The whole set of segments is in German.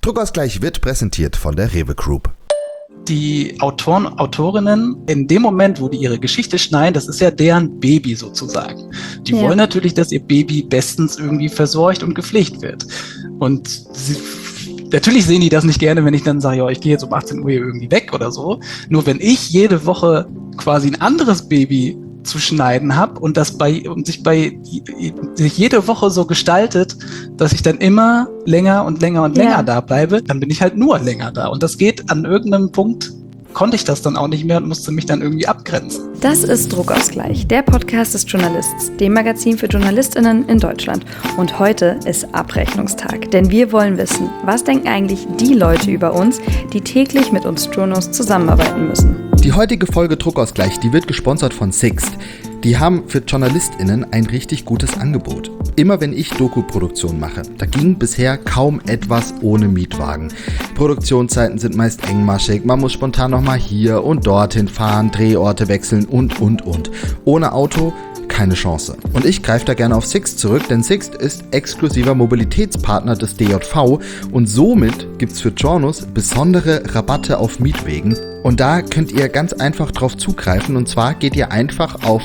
Druckausgleich wird präsentiert von der Rewe Group. Die Autoren, Autorinnen, in dem Moment, wo die ihre Geschichte schneiden, das ist ja deren Baby sozusagen. Die wollen natürlich, dass ihr Baby bestens irgendwie versorgt und gepflegt wird. Und natürlich sehen die das nicht gerne, wenn ich dann sage, ja, ich gehe jetzt um 18 Uhr irgendwie weg oder so. Nur wenn ich jede Woche quasi ein anderes Baby zu schneiden habe und sich jede Woche so gestaltet, dass ich dann immer länger und länger und länger da bleibe, dann bin ich halt nur länger da. Und das geht an irgendeinem Punkt, konnte ich das dann auch nicht mehr und musste mich dann irgendwie abgrenzen. Das ist Druckausgleich, der Podcast des Journalists, dem Magazin für JournalistInnen in Deutschland. Und heute ist Abrechnungstag, denn wir wollen wissen, was denken eigentlich die Leute über uns, die täglich mit uns Journos zusammenarbeiten müssen. Die heutige Folge Druckausgleich, die wird gesponsert von Sixt. Die haben für JournalistInnen ein richtig gutes Angebot. Immer wenn ich Doku-Produktion mache, da ging bisher kaum etwas ohne Mietwagen. Produktionszeiten sind meist engmaschig, man muss spontan nochmal hier und dorthin fahren, Drehorte wechseln und. Ohne Auto keine Chance. Und ich greife da gerne auf Sixt zurück, denn Sixt ist exklusiver Mobilitätspartner des DJV und somit gibt's für Journos besondere Rabatte auf Mietwegen. Und da könnt ihr ganz einfach drauf zugreifen, und zwar geht ihr einfach auf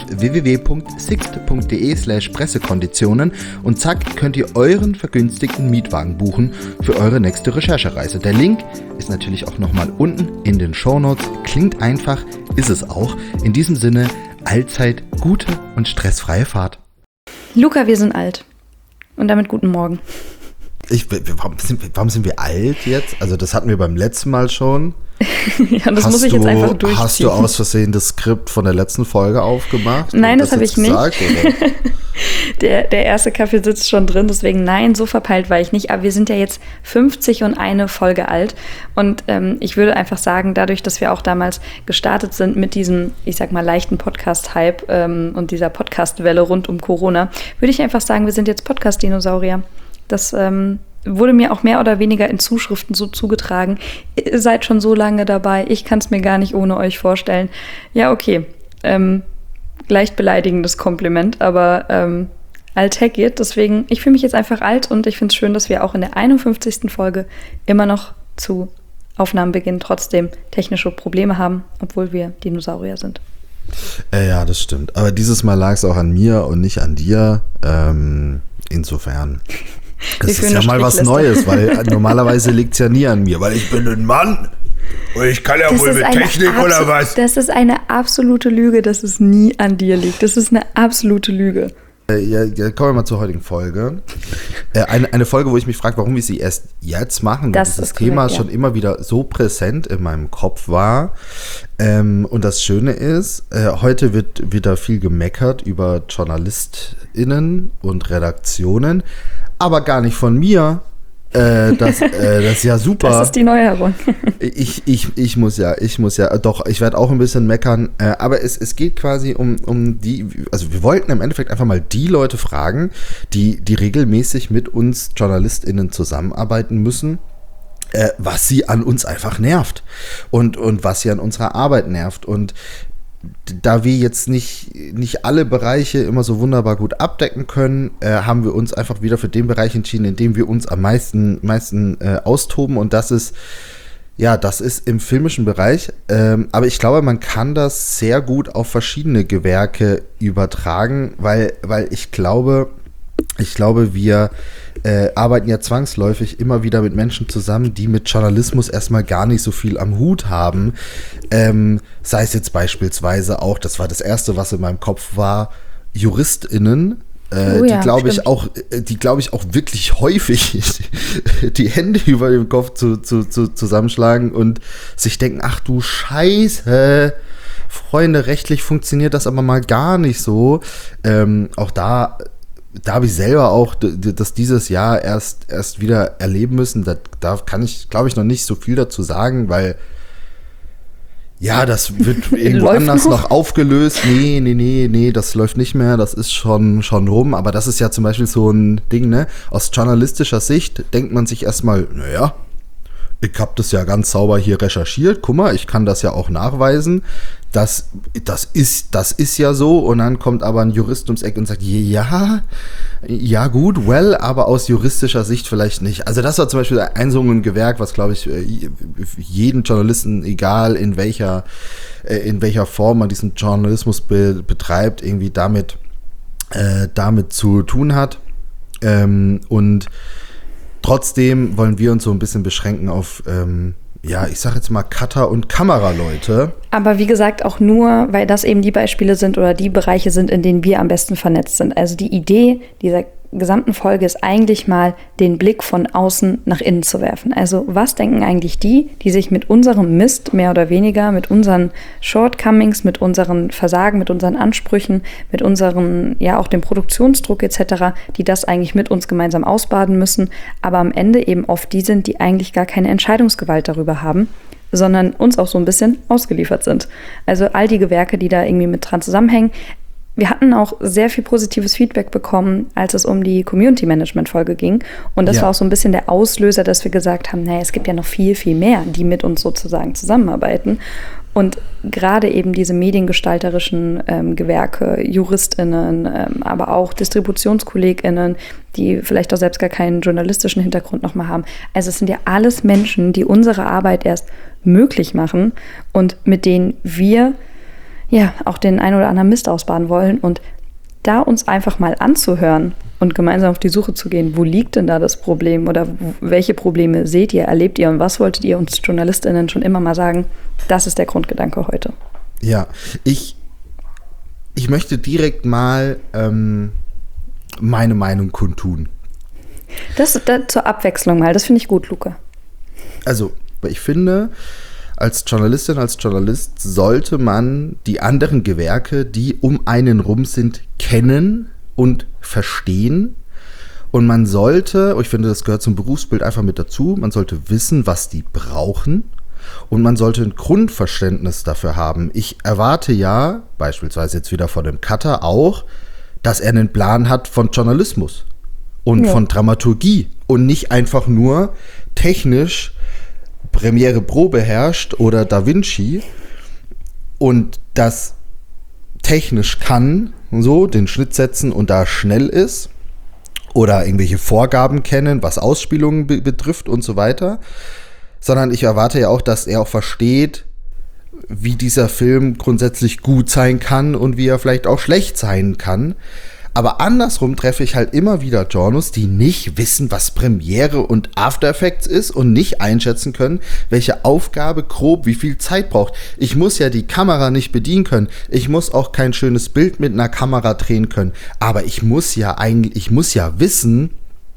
www.sixt.de/Pressekonditionen und zack, könnt ihr euren vergünstigten Mietwagen buchen für eure nächste Recherchereise. Der Link ist natürlich auch nochmal unten in den Shownotes. Klingt einfach, ist es auch. In diesem Sinne, allzeit gute und stressfreie Fahrt. Luca, wir sind alt. Und damit guten Morgen. Warum sind wir alt jetzt? Also das hatten wir beim letzten Mal schon. Ja, das muss ich jetzt einfach durchziehen. Hast du aus Versehen das Skript von der letzten Folge aufgemacht? Nein, das habe ich nicht. Gesagt, Der erste Kaffee sitzt schon drin, deswegen nein, so verpeilt war ich nicht. Aber wir sind ja jetzt 50 und eine Folge alt. Und ich würde einfach sagen, dadurch, dass wir auch damals gestartet sind mit diesem, ich sag mal, leichten Podcast-Hype und dieser Podcast-Welle rund um Corona, würde ich einfach sagen, wir sind jetzt Podcast-Dinosaurier. Das wurde mir auch mehr oder weniger in Zuschriften so zugetragen. Ihr seid schon so lange dabei, ich kann es mir gar nicht ohne euch vorstellen. Ja, okay. Leicht beleidigendes Kompliment, aber alltäglich. Deswegen, ich fühle mich jetzt einfach alt und ich finde es schön, dass wir auch in der 51. Folge immer noch zu Aufnahmenbeginn trotzdem technische Probleme haben, obwohl wir Dinosaurier sind. Ja, das stimmt. Aber dieses Mal lag es auch an mir und nicht an dir. Insofern. Das ist ja mal was Neues, weil normalerweise liegt es ja nie an mir, weil ich bin ein Mann und ich kann ja wohl mit Technik oder was. Das ist eine absolute Lüge, dass es nie an dir liegt. Das ist eine absolute Lüge. Ja, kommen wir mal zur heutigen Folge. Eine Folge, wo ich mich frage, warum wir sie erst jetzt machen, weil dieses Thema schon immer wieder so präsent in meinem Kopf war. Und das Schöne ist, heute wird wieder viel gemeckert über JournalistInnen und Redaktionen, aber gar nicht von mir. Das ist ja super. Das ist die Neuerung. Ich muss ja, doch, ich werde auch ein bisschen meckern, aber es geht quasi um die, also wir wollten im Endeffekt einfach mal die Leute fragen, die regelmäßig mit uns JournalistInnen zusammenarbeiten müssen, was sie an uns einfach nervt und was sie an unserer Arbeit nervt. Und da wir jetzt nicht alle Bereiche immer so wunderbar gut abdecken können, haben wir uns einfach wieder für den Bereich entschieden, in dem wir uns am meisten austoben, und das ist im filmischen Bereich. Aber ich glaube, man kann das sehr gut auf verschiedene Gewerke übertragen, weil ich glaube, wir arbeiten ja zwangsläufig immer wieder mit Menschen zusammen, die mit Journalismus erstmal gar nicht so viel am Hut haben. Sei es jetzt beispielsweise auch, das war das Erste, was in meinem Kopf war, JuristInnen, die glaube ich auch wirklich häufig die Hände über dem Kopf zusammenschlagen und sich denken, ach du Scheiße, Freunde, rechtlich funktioniert das aber mal gar nicht so. Auch da habe ich selber auch das dieses Jahr erst wieder erleben müssen. Da kann ich, glaube ich, noch nicht so viel dazu sagen, weil ja, das wird irgendwo anders noch aufgelöst. Nee, das läuft nicht mehr, das ist schon rum. Aber das ist ja zum Beispiel so ein Ding, ne? Aus journalistischer Sicht denkt man sich erstmal, naja, ich habe das ja ganz sauber hier recherchiert. Guck mal, ich kann das ja auch nachweisen. das ist ja so, und dann kommt aber ein Jurist ums Eck und sagt, ja gut, aber aus juristischer Sicht vielleicht nicht. Also das war zum Beispiel so ein Gewerk, was, glaube ich, jeden Journalisten, egal in welcher Form man diesen Journalismus betreibt, irgendwie damit zu tun hat. Und trotzdem wollen wir uns so ein bisschen beschränken auf ich sag jetzt mal Cutter und Kameraleute. Aber wie gesagt, auch nur, weil das eben die Beispiele sind oder die Bereiche sind, in denen wir am besten vernetzt sind. Also die Idee dieser gesamten Folge ist eigentlich mal, den Blick von außen nach innen zu werfen. Also was denken eigentlich die sich mit unserem Mist mehr oder weniger, mit unseren Shortcomings, mit unseren Versagen, mit unseren Ansprüchen, mit unseren, auch dem Produktionsdruck etc., die das eigentlich mit uns gemeinsam ausbaden müssen, aber am Ende eben oft die sind, die eigentlich gar keine Entscheidungsgewalt darüber haben, sondern uns auch so ein bisschen ausgeliefert sind. Also all die Gewerke, die da irgendwie mit dran zusammenhängen. Wir hatten auch sehr viel positives Feedback bekommen, als es um die Community-Management-Folge ging. Und das war auch so ein bisschen der Auslöser, dass wir gesagt haben, es gibt ja noch viel, viel mehr, die mit uns sozusagen zusammenarbeiten. Und gerade eben diese mediengestalterischen Gewerke, JuristInnen, aber auch DistributionskollegInnen, die vielleicht auch selbst gar keinen journalistischen Hintergrund nochmal haben. Also es sind ja alles Menschen, die unsere Arbeit erst möglich machen und mit denen wir auch den ein oder anderen Mist ausbaden wollen, und da uns einfach mal anzuhören und gemeinsam auf die Suche zu gehen, wo liegt denn da das Problem oder welche Probleme seht ihr, erlebt ihr und was wolltet ihr uns JournalistInnen schon immer mal sagen, das ist der Grundgedanke heute. Ja, ich möchte direkt mal meine Meinung kundtun. Das zur Abwechslung mal, das finde ich gut, Luca. Also, ich finde, als Journalistin, als Journalist sollte man die anderen Gewerke, die um einen rum sind, kennen und verstehen. Und man sollte, ich finde, das gehört zum Berufsbild einfach mit dazu, man sollte wissen, was die brauchen. Und man sollte ein Grundverständnis dafür haben. Ich erwarte ja, beispielsweise jetzt wieder von dem Cutter auch, dass er einen Plan hat von Journalismus und von Dramaturgie und nicht einfach nur technisch Premiere Pro beherrscht oder Da Vinci und das technisch kann, so den Schnitt setzen und da schnell ist oder irgendwelche Vorgaben kennen, was Ausspielungen betrifft und so weiter, sondern ich erwarte ja auch, dass er auch versteht, wie dieser Film grundsätzlich gut sein kann und wie er vielleicht auch schlecht sein kann. Aber andersrum treffe ich halt immer wieder Journos, die nicht wissen, was Premiere und After Effects ist und nicht einschätzen können, welche Aufgabe grob wie viel Zeit braucht. Ich muss ja die Kamera nicht bedienen können. Ich muss auch kein schönes Bild mit einer Kamera drehen können. Aber ich muss ja wissen,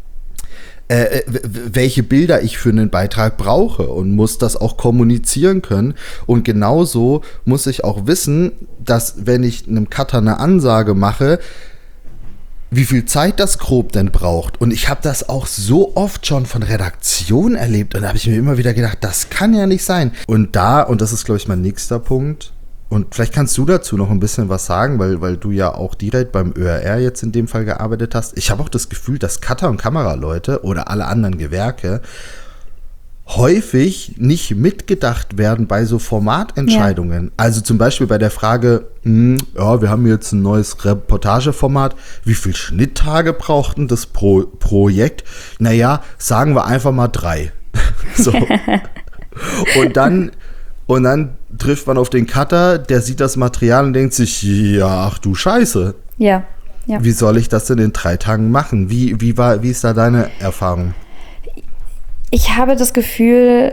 welche Bilder ich für einen Beitrag brauche und muss das auch kommunizieren können. Und genauso muss ich auch wissen, dass wenn ich einem Cutter eine Ansage mache, wie viel Zeit das grob denn braucht. Und ich habe das auch so oft schon von Redaktion erlebt und da habe ich mir immer wieder gedacht, das kann ja nicht sein. Und das ist, glaube ich, mein nächster Punkt, und vielleicht kannst du dazu noch ein bisschen was sagen, weil du ja auch direkt beim ÖRR jetzt in dem Fall gearbeitet hast. Ich habe auch das Gefühl, dass Cutter und Kameraleute oder alle anderen Gewerke häufig nicht mitgedacht werden bei so Formatentscheidungen. Ja. Also zum Beispiel bei der Frage, wir haben jetzt ein neues Reportageformat, wie viel Schnitttage braucht denn das pro Projekt? Naja, sagen wir einfach mal 3. So. Und dann trifft man auf den Cutter, der sieht das Material und denkt sich, ja, ach du Scheiße. Ja. Wie soll ich das denn in 3 Tagen machen? Wie ist da deine Erfahrung? Ich habe das Gefühl,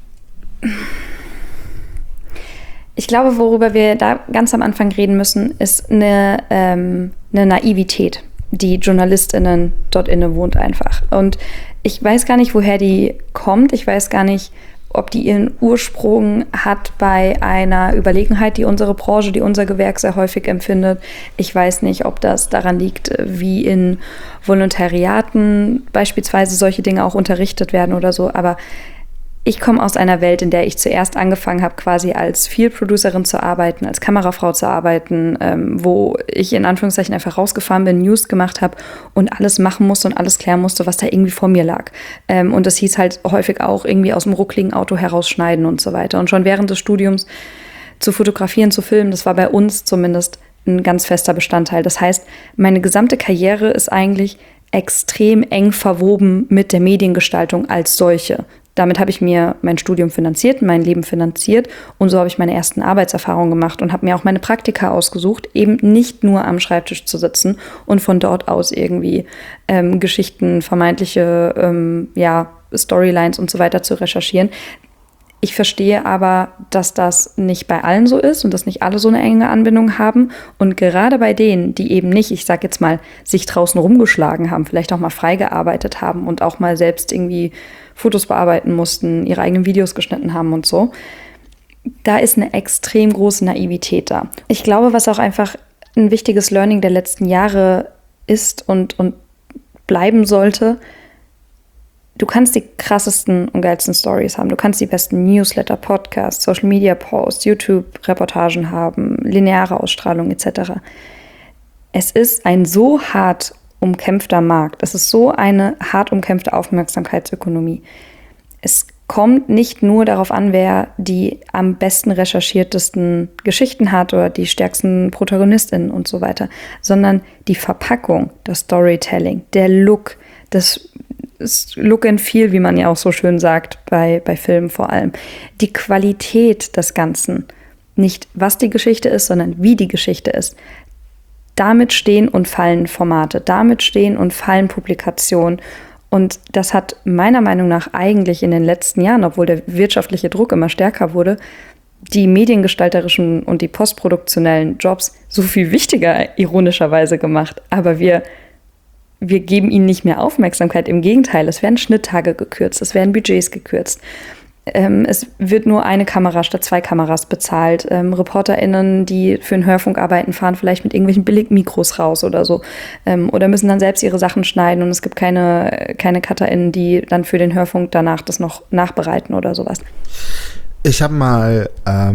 ich glaube, worüber wir da ganz am Anfang reden müssen, ist eine Naivität, die JournalistInnen dort innewohnt einfach. Und ich weiß gar nicht, woher die kommt. Ich weiß gar nicht, ob die ihren Ursprung hat bei einer Überlegenheit, die unsere Branche, die unser Gewerk sehr häufig empfindet. Ich weiß nicht, ob das daran liegt, wie in Volontariaten beispielsweise solche Dinge auch unterrichtet werden oder so. Aber ich komme aus einer Welt, in der ich zuerst angefangen habe, quasi als Field-Producerin zu arbeiten, als Kamerafrau zu arbeiten, wo ich in Anführungszeichen einfach rausgefahren bin, News gemacht habe und alles machen musste und alles klären musste, was da irgendwie vor mir lag. Und das hieß halt häufig auch irgendwie aus dem ruckligen Auto herausschneiden und so weiter. Und schon während des Studiums zu fotografieren, zu filmen, das war bei uns zumindest ein ganz fester Bestandteil. Das heißt, meine gesamte Karriere ist eigentlich extrem eng verwoben mit der Mediengestaltung als solche. Damit habe ich mir mein Studium finanziert, mein Leben finanziert und so habe ich meine ersten Arbeitserfahrungen gemacht und habe mir auch meine Praktika ausgesucht, eben nicht nur am Schreibtisch zu sitzen und von dort aus irgendwie Geschichten, vermeintliche Storylines und so weiter zu recherchieren. Ich verstehe aber, dass das nicht bei allen so ist und dass nicht alle so eine enge Anbindung haben. Und gerade bei denen, die eben nicht, ich sag jetzt mal, sich draußen rumgeschlagen haben, vielleicht auch mal frei gearbeitet haben und auch mal selbst irgendwie Fotos bearbeiten mussten, ihre eigenen Videos geschnitten haben und so, da ist eine extrem große Naivität da. Ich glaube, was auch einfach ein wichtiges Learning der letzten Jahre ist und bleiben sollte, du kannst die krassesten und geilsten Stories haben. Du kannst die besten Newsletter, Podcasts, Social Media Posts, YouTube-Reportagen haben, lineare Ausstrahlung etc. Es ist ein so hart umkämpfter Markt. Es ist so eine hart umkämpfte Aufmerksamkeitsökonomie. Es kommt nicht nur darauf an, wer die am besten recherchiertesten Geschichten hat oder die stärksten ProtagonistInnen und so weiter, sondern die Verpackung, das Storytelling, der Look, das Look and Feel, wie man ja auch so schön sagt, bei Filmen vor allem. Die Qualität des Ganzen. Nicht, was die Geschichte ist, sondern wie die Geschichte ist. Damit stehen und fallen Formate, damit stehen und fallen Publikationen. Und das hat meiner Meinung nach eigentlich in den letzten Jahren, obwohl der wirtschaftliche Druck immer stärker wurde, die mediengestalterischen und die postproduktionellen Jobs so viel wichtiger ironischerweise gemacht. Aber wir geben ihnen nicht mehr Aufmerksamkeit. Im Gegenteil, es werden Schnitttage gekürzt, es werden Budgets gekürzt. Es wird nur eine Kamera statt 2 Kameras bezahlt. ReporterInnen, die für den Hörfunk arbeiten, fahren vielleicht mit irgendwelchen Billigmikros raus oder so. Oder müssen dann selbst ihre Sachen schneiden und es gibt keine CutterInnen, die dann für den Hörfunk danach das noch nachbereiten oder sowas. Ich habe mal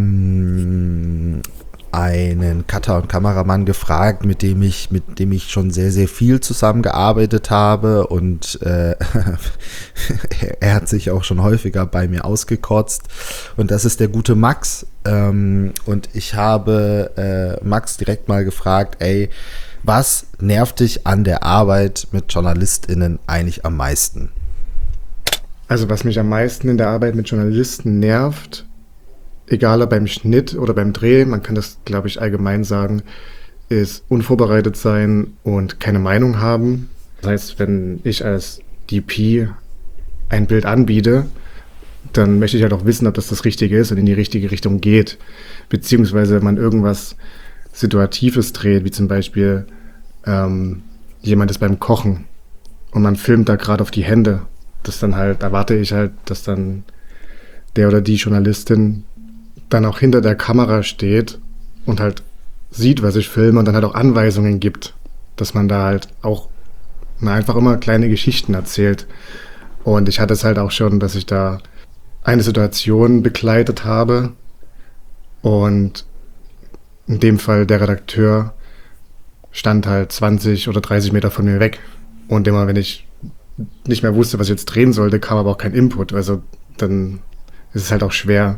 einen Cutter und Kameramann gefragt, mit dem ich schon sehr, sehr viel zusammengearbeitet habe und er hat sich auch schon häufiger bei mir ausgekotzt und das ist der gute Max und ich habe Max direkt mal gefragt, ey, was nervt dich an der Arbeit mit JournalistInnen eigentlich am meisten? Also was mich am meisten in der Arbeit mit Journalisten nervt, egal ob beim Schnitt oder beim Dreh, man kann das, glaube ich, allgemein sagen, ist unvorbereitet sein und keine Meinung haben. Das heißt, wenn ich als DP ein Bild anbiete, dann möchte ich halt auch wissen, ob das Richtige ist und in die richtige Richtung geht. Beziehungsweise man irgendwas Situatives dreht, wie zum Beispiel jemand ist beim Kochen und man filmt da gerade auf die Hände. Das dann halt, erwarte ich halt, dass dann der oder die Journalistin dann auch hinter der Kamera steht und halt sieht, was ich filme und dann halt auch Anweisungen gibt, dass man da halt auch einfach immer kleine Geschichten erzählt. Und ich hatte es halt auch schon, dass ich da eine Situation begleitet habe und in dem Fall der Redakteur stand halt 20 oder 30 Meter von mir weg und immer, wenn ich nicht mehr wusste, was ich jetzt drehen sollte, kam aber auch kein Input. Also dann ist es halt auch schwer,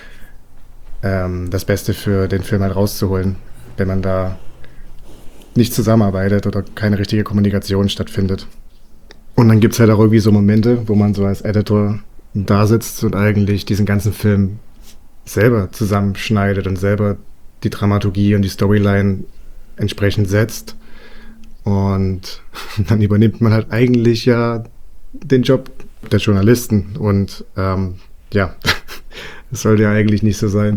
das Beste für den Film halt rauszuholen, wenn man da nicht zusammenarbeitet oder keine richtige Kommunikation stattfindet. Und dann gibt es halt auch irgendwie so Momente, wo man so als Editor da sitzt und eigentlich diesen ganzen Film selber zusammenschneidet und selber die Dramaturgie und die Storyline entsprechend setzt. Und dann übernimmt man halt eigentlich ja den Job der Journalisten. Und das sollte ja eigentlich nicht so sein.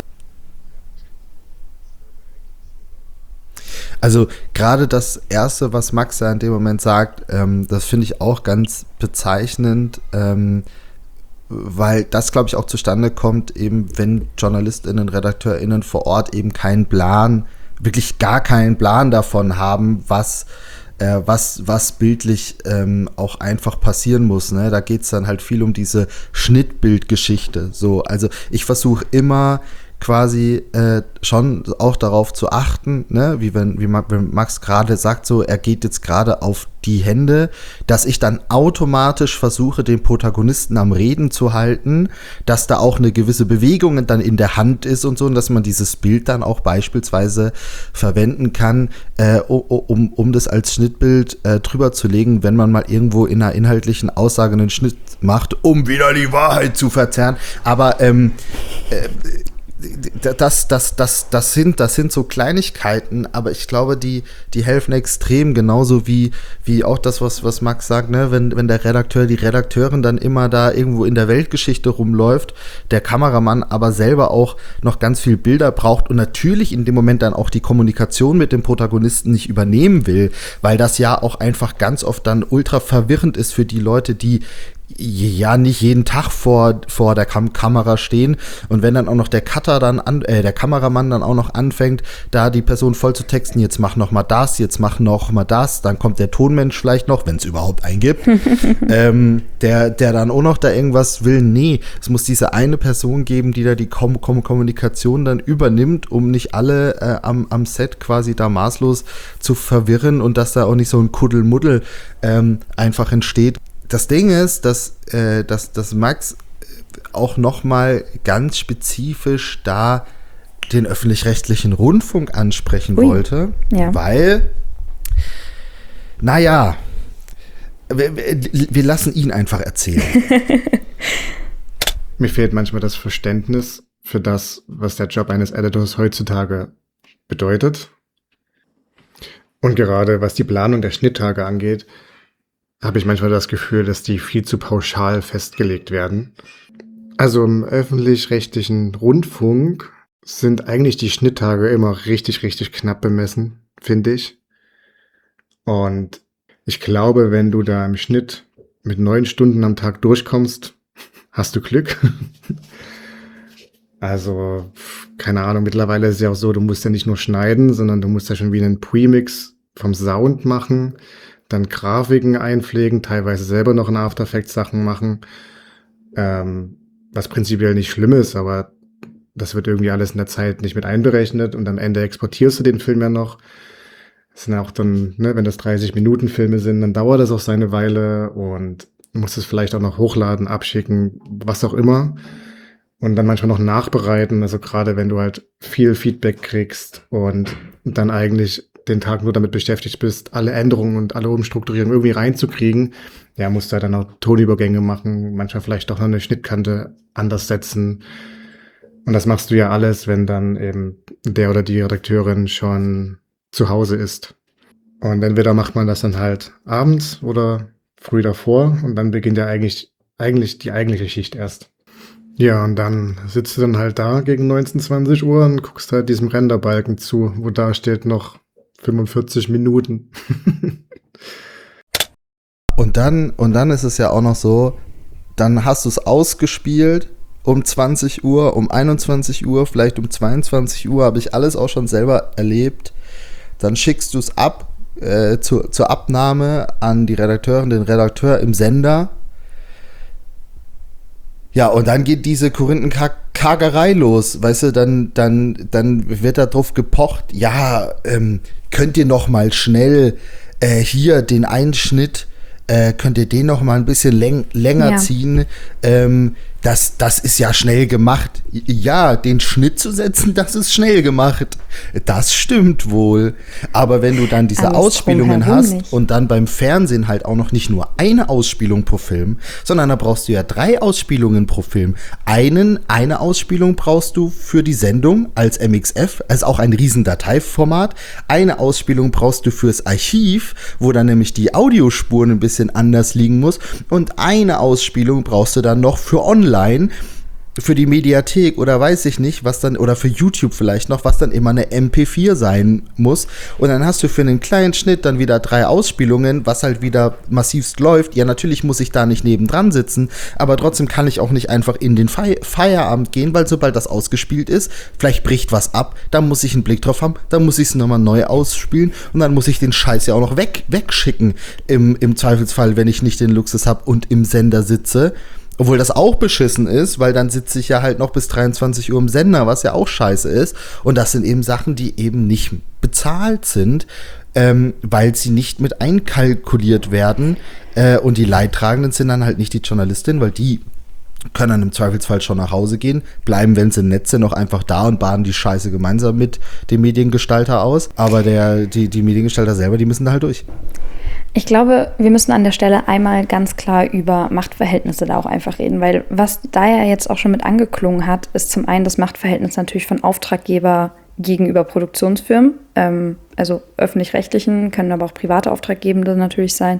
Also gerade das Erste, was Max da in dem Moment sagt, das finde ich auch ganz bezeichnend, weil das, glaube ich, auch zustande kommt, eben wenn JournalistInnen, RedakteurInnen vor Ort eben keinen Plan, wirklich gar keinen Plan davon haben, was bildlich auch einfach passieren muss. Ne? Da geht es dann halt viel um diese Schnittbildgeschichte. So, also ich versuche immer quasi schon auch darauf zu achten, ne, wenn Max gerade sagt, so, er geht jetzt gerade auf die Hände, dass ich dann automatisch versuche, den Protagonisten am Reden zu halten, dass da auch eine gewisse Bewegung dann in der Hand ist und so, und dass man dieses Bild dann auch beispielsweise verwenden kann, um das als Schnittbild drüber zu legen, wenn man mal irgendwo in einer inhaltlichen Aussage einen Schnitt macht, um wieder die Wahrheit zu verzerren. Aber das sind so Kleinigkeiten, aber ich glaube, die helfen extrem, genauso wie auch das, was Max sagt, ne, wenn der Redakteur, die Redakteurin dann immer da irgendwo in der Weltgeschichte rumläuft, der Kameramann aber selber auch noch ganz viel Bilder braucht und natürlich in dem Moment dann auch die Kommunikation mit dem Protagonisten nicht übernehmen will, weil das ja auch einfach ganz oft dann ultra verwirrend ist für die Leute, die ja nicht jeden Tag vor der Kamera stehen, und wenn dann auch noch der Cutter dann der Kameramann dann auch noch anfängt, da die Person voll zu texten, jetzt mach noch mal das, jetzt mach noch mal das, dann kommt der Tonmensch vielleicht noch, wenn es überhaupt einen gibt, der dann auch noch da irgendwas will. Nee, es muss diese eine Person geben, die da die Kommunikation dann übernimmt, um nicht alle am Set quasi da maßlos zu verwirren und dass da auch nicht so ein Kuddelmuddel einfach entsteht. Das Ding ist, dass Max auch noch mal ganz spezifisch da den öffentlich-rechtlichen Rundfunk ansprechen wollte, ja. Weil, naja, wir lassen ihn einfach erzählen. Mir fehlt manchmal das Verständnis für das, was der Job eines Editors heutzutage bedeutet. Und gerade was die Planung der Schnitttage angeht, habe ich manchmal das Gefühl, dass die viel zu pauschal festgelegt werden. Also im öffentlich-rechtlichen Rundfunk sind eigentlich die Schnitttage immer richtig, richtig knapp bemessen, finde ich. Und ich glaube, wenn du da im Schnitt mit 9 Stunden am Tag durchkommst, hast du Glück. Also, keine Ahnung, mittlerweile ist es ja auch so, du musst ja nicht nur schneiden, sondern du musst ja schon wie einen Premix vom Sound machen, dann Grafiken einpflegen, teilweise selber noch in After Effects Sachen machen, was prinzipiell nicht schlimm ist, aber das wird irgendwie alles in der Zeit nicht mit einberechnet und am Ende exportierst du den Film ja noch. Das sind auch dann, ne, wenn das 30-Minuten-Filme sind, dann dauert das auch seine Weile und du musst es vielleicht auch noch hochladen, abschicken, was auch immer. Und dann manchmal noch nachbereiten, also gerade wenn du halt viel Feedback kriegst und dann eigentlich den Tag nur damit beschäftigt bist, alle Änderungen und alle Umstrukturierungen irgendwie reinzukriegen, ja, musst du halt dann auch Tonübergänge machen, manchmal vielleicht auch noch eine Schnittkante anders setzen. Und das machst du ja alles, wenn dann eben der oder die Redakteurin schon zu Hause ist. Und entweder macht man das dann halt abends oder früh davor und dann beginnt ja eigentlich die eigentliche Schicht erst. Ja, und dann sitzt du dann halt da gegen 19, 20 Uhr und guckst halt diesem Renderbalken zu, wo da steht noch 45 Minuten. Und dann ist es ja auch noch so, dann hast du es ausgespielt um 20 Uhr, um 21 Uhr, vielleicht um 22 Uhr, habe ich alles auch schon selber erlebt. Dann schickst du es ab zur Abnahme an die Redakteurin, den Redakteur im Sender. Ja, und dann geht diese Korinthenkagerei los, weißt du, dann wird da drauf gepocht, ja, könnt ihr noch mal schnell hier den Einschnitt, könnt ihr den noch mal ein bisschen länger ziehen, das ist ja schnell gemacht. Ja, den Schnitt zu setzen, das ist schnell gemacht. Das stimmt wohl. Aber wenn du dann diese Ausspielungen hast nicht. Und dann beim Fernsehen halt auch noch nicht nur eine Ausspielung pro Film, sondern da brauchst du ja 3 Ausspielungen pro Film. Eine Ausspielung brauchst du für die Sendung als MXF, also auch ein Riesendateiformat. Eine Ausspielung brauchst du fürs Archiv, wo dann nämlich die Audiospuren ein bisschen anders liegen muss. Und eine Ausspielung brauchst du dann noch für online, für die Mediathek oder weiß ich nicht, was dann, oder für YouTube vielleicht noch, was dann immer eine MP4 sein muss. Und dann hast du für einen kleinen Schnitt dann wieder 3 Ausspielungen, was halt wieder massivst läuft. Ja, natürlich muss ich da nicht nebendran sitzen, aber trotzdem kann ich auch nicht einfach in den Feierabend gehen, weil sobald das ausgespielt ist, vielleicht bricht was ab, da muss ich einen Blick drauf haben, dann muss ich es nochmal neu ausspielen und dann muss ich den Scheiß ja auch noch wegschicken im Zweifelsfall, wenn ich nicht den Luxus habe und im Sender sitze. Obwohl das auch beschissen ist, weil dann sitze ich ja halt noch bis 23 Uhr im Sender, was ja auch scheiße ist. Und das sind eben Sachen, die eben nicht bezahlt sind, weil sie nicht mit einkalkuliert werden. Und die Leidtragenden sind dann halt nicht die Journalistin, weil die können dann im Zweifelsfall schon nach Hause gehen, bleiben, wenn sie nett sind, noch einfach da und baden die Scheiße gemeinsam mit dem Mediengestalter aus. Aber die Mediengestalter selber, die müssen da halt durch. Ich glaube, wir müssen an der Stelle einmal ganz klar über Machtverhältnisse da auch einfach reden, weil was da ja jetzt auch schon mit angeklungen hat, ist zum einen das Verhältnis natürlich von Auftraggeber gegenüber Produktionsfirmen, also öffentlich-rechtlichen, können aber auch private Auftraggebende natürlich sein.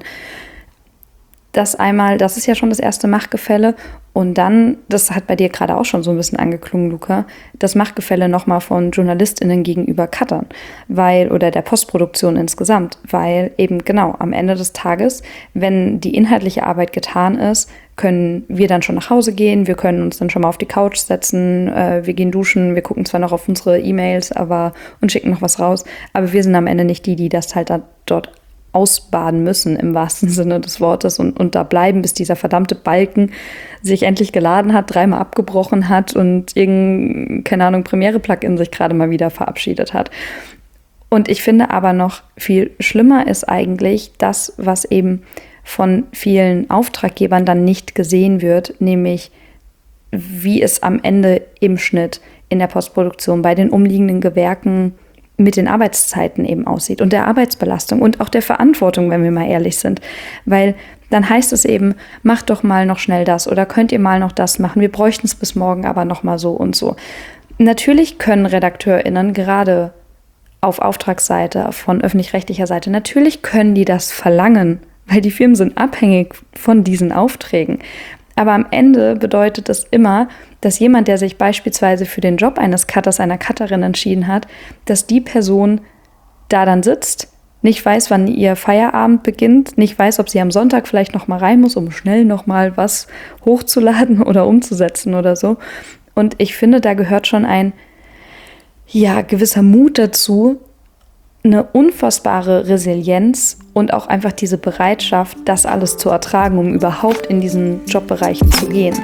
Das ist ja schon das erste Machtgefälle. Und dann, das hat bei dir gerade auch schon so ein bisschen angeklungen, Luca, das Machtgefälle nochmal von JournalistInnen gegenüber Cuttern, oder der Postproduktion insgesamt, weil eben genau am Ende des Tages, wenn die inhaltliche Arbeit getan ist, können wir dann schon nach Hause gehen, wir können uns dann schon mal auf die Couch setzen, wir gehen duschen, wir gucken zwar noch auf unsere E-Mails und schicken noch was raus, aber wir sind am Ende nicht die das halt dann dort ausbaden müssen, im wahrsten Sinne des Wortes und da bleiben, bis dieser verdammte Balken sich endlich geladen hat, 3-mal abgebrochen hat und keine Ahnung, Premiere-Plugin sich gerade mal wieder verabschiedet hat. Und ich finde aber noch viel schlimmer ist eigentlich das, was eben von vielen Auftraggebern dann nicht gesehen wird, nämlich wie es am Ende im Schnitt in der Postproduktion bei den umliegenden Gewerken mit den Arbeitszeiten eben aussieht und der Arbeitsbelastung und auch der Verantwortung, wenn wir mal ehrlich sind. Weil dann heißt es eben, macht doch mal noch schnell das oder könnt ihr mal noch das machen, wir bräuchten es bis morgen aber noch mal so und so. Natürlich können RedakteurInnen gerade auf Auftragsseite, von öffentlich-rechtlicher Seite, natürlich können die das verlangen, weil die Firmen sind abhängig von diesen Aufträgen. Aber am Ende bedeutet es immer, dass jemand, der sich beispielsweise für den Job eines Cutters, einer Cutterin entschieden hat, dass die Person da dann sitzt, nicht weiß, wann ihr Feierabend beginnt, nicht weiß, ob sie am Sonntag vielleicht noch mal rein muss, um schnell noch mal was hochzuladen oder umzusetzen oder so. Und ich finde, da gehört schon ein gewisser Mut dazu, eine unfassbare Resilienz und auch einfach diese Bereitschaft, das alles zu ertragen, um überhaupt in diesen Jobbereichen zu gehen.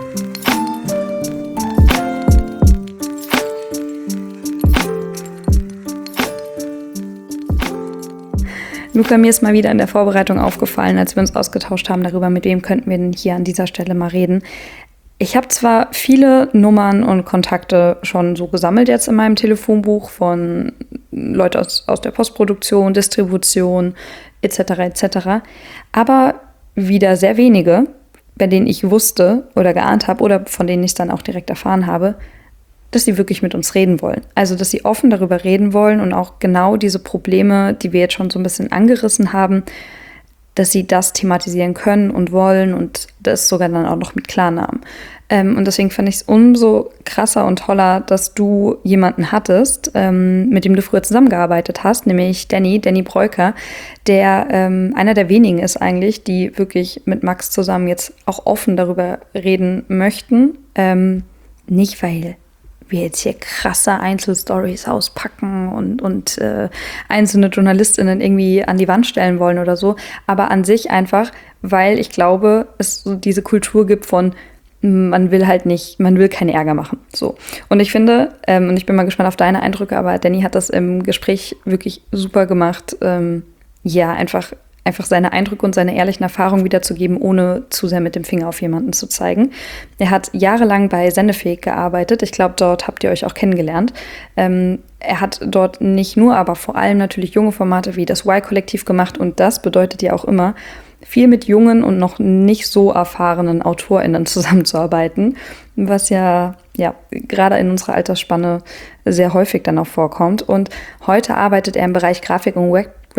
Luca, mir ist mal wieder in der Vorbereitung aufgefallen, als wir uns ausgetauscht haben darüber, mit wem könnten wir denn hier an dieser Stelle mal reden. Ich habe zwar viele Nummern und Kontakte schon so gesammelt jetzt in meinem Telefonbuch von Leuten aus der Postproduktion, Distribution etc., aber wieder sehr wenige, bei denen ich wusste oder geahnt habe oder von denen ich es dann auch direkt erfahren habe, dass sie wirklich mit uns reden wollen. Also, dass sie offen darüber reden wollen und auch genau diese Probleme, die wir jetzt schon so ein bisschen angerissen haben, dass sie das thematisieren können und wollen und das sogar dann auch noch mit Klarnamen. Und deswegen fand ich es umso krasser und toller, dass du jemanden hattest, mit dem du früher zusammengearbeitet hast, nämlich Danny Breuker, der einer der wenigen ist eigentlich, die wirklich mit Max zusammen jetzt auch offen darüber reden möchten. Nicht, weil wir jetzt hier krasse Einzelstories auspacken und einzelne JournalistInnen irgendwie an die Wand stellen wollen oder so, aber an sich einfach, weil ich glaube, es so diese Kultur gibt von man will keinen Ärger machen. So. Und ich finde, und ich bin mal gespannt auf deine Eindrücke, aber Danny hat das im Gespräch wirklich super gemacht, einfach seine Eindrücke und seine ehrlichen Erfahrungen wiederzugeben, ohne zu sehr mit dem Finger auf jemanden zu zeigen. Er hat jahrelang bei Sendefähig gearbeitet. Ich glaube, dort habt ihr euch auch kennengelernt. Er hat dort nicht nur, aber vor allem natürlich junge Formate wie das Y-Kollektiv gemacht. Und das bedeutet ja auch immer, viel mit jungen und noch nicht so erfahrenen AutorInnen zusammenzuarbeiten, was ja gerade in unserer Altersspanne sehr häufig dann auch vorkommt. Und heute arbeitet er im Bereich Grafik und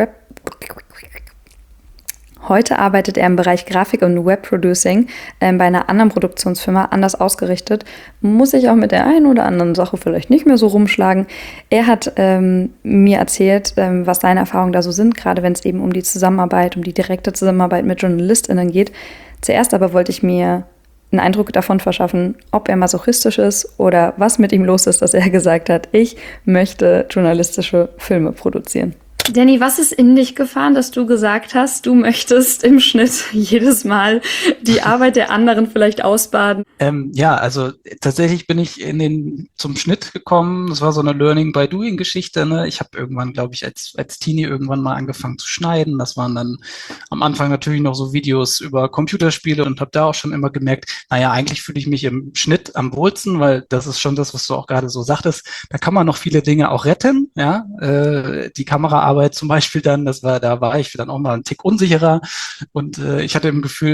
Webproducing bei einer anderen Produktionsfirma, anders ausgerichtet. Muss ich auch mit der einen oder anderen Sache vielleicht nicht mehr so rumschlagen. Er hat mir erzählt, was seine Erfahrungen da so sind, gerade wenn es eben um die Zusammenarbeit, um die direkte Zusammenarbeit mit JournalistInnen geht. Zuerst aber wollte ich mir einen Eindruck davon verschaffen, ob er masochistisch ist oder was mit ihm los ist, dass er gesagt hat, ich möchte journalistische Filme produzieren. Danny, was ist in dich gefahren, dass du gesagt hast, du möchtest im Schnitt jedes Mal die Arbeit der anderen vielleicht ausbaden? Ja, also tatsächlich bin ich zum Schnitt gekommen. Das war so eine Learning by Doing Geschichte. Ne? Ich habe irgendwann, glaube ich, als Teenie irgendwann mal angefangen zu schneiden. Das waren dann am Anfang natürlich noch so Videos über Computerspiele und habe da auch schon immer gemerkt, naja, eigentlich fühle ich mich im Schnitt am wohlsten, weil das ist schon das, was du auch gerade so sagtest. Da kann man noch viele Dinge auch retten. Ja, die Kameraarbeit zum Beispiel dann, da war ich dann auch mal einen Tick unsicherer und ich hatte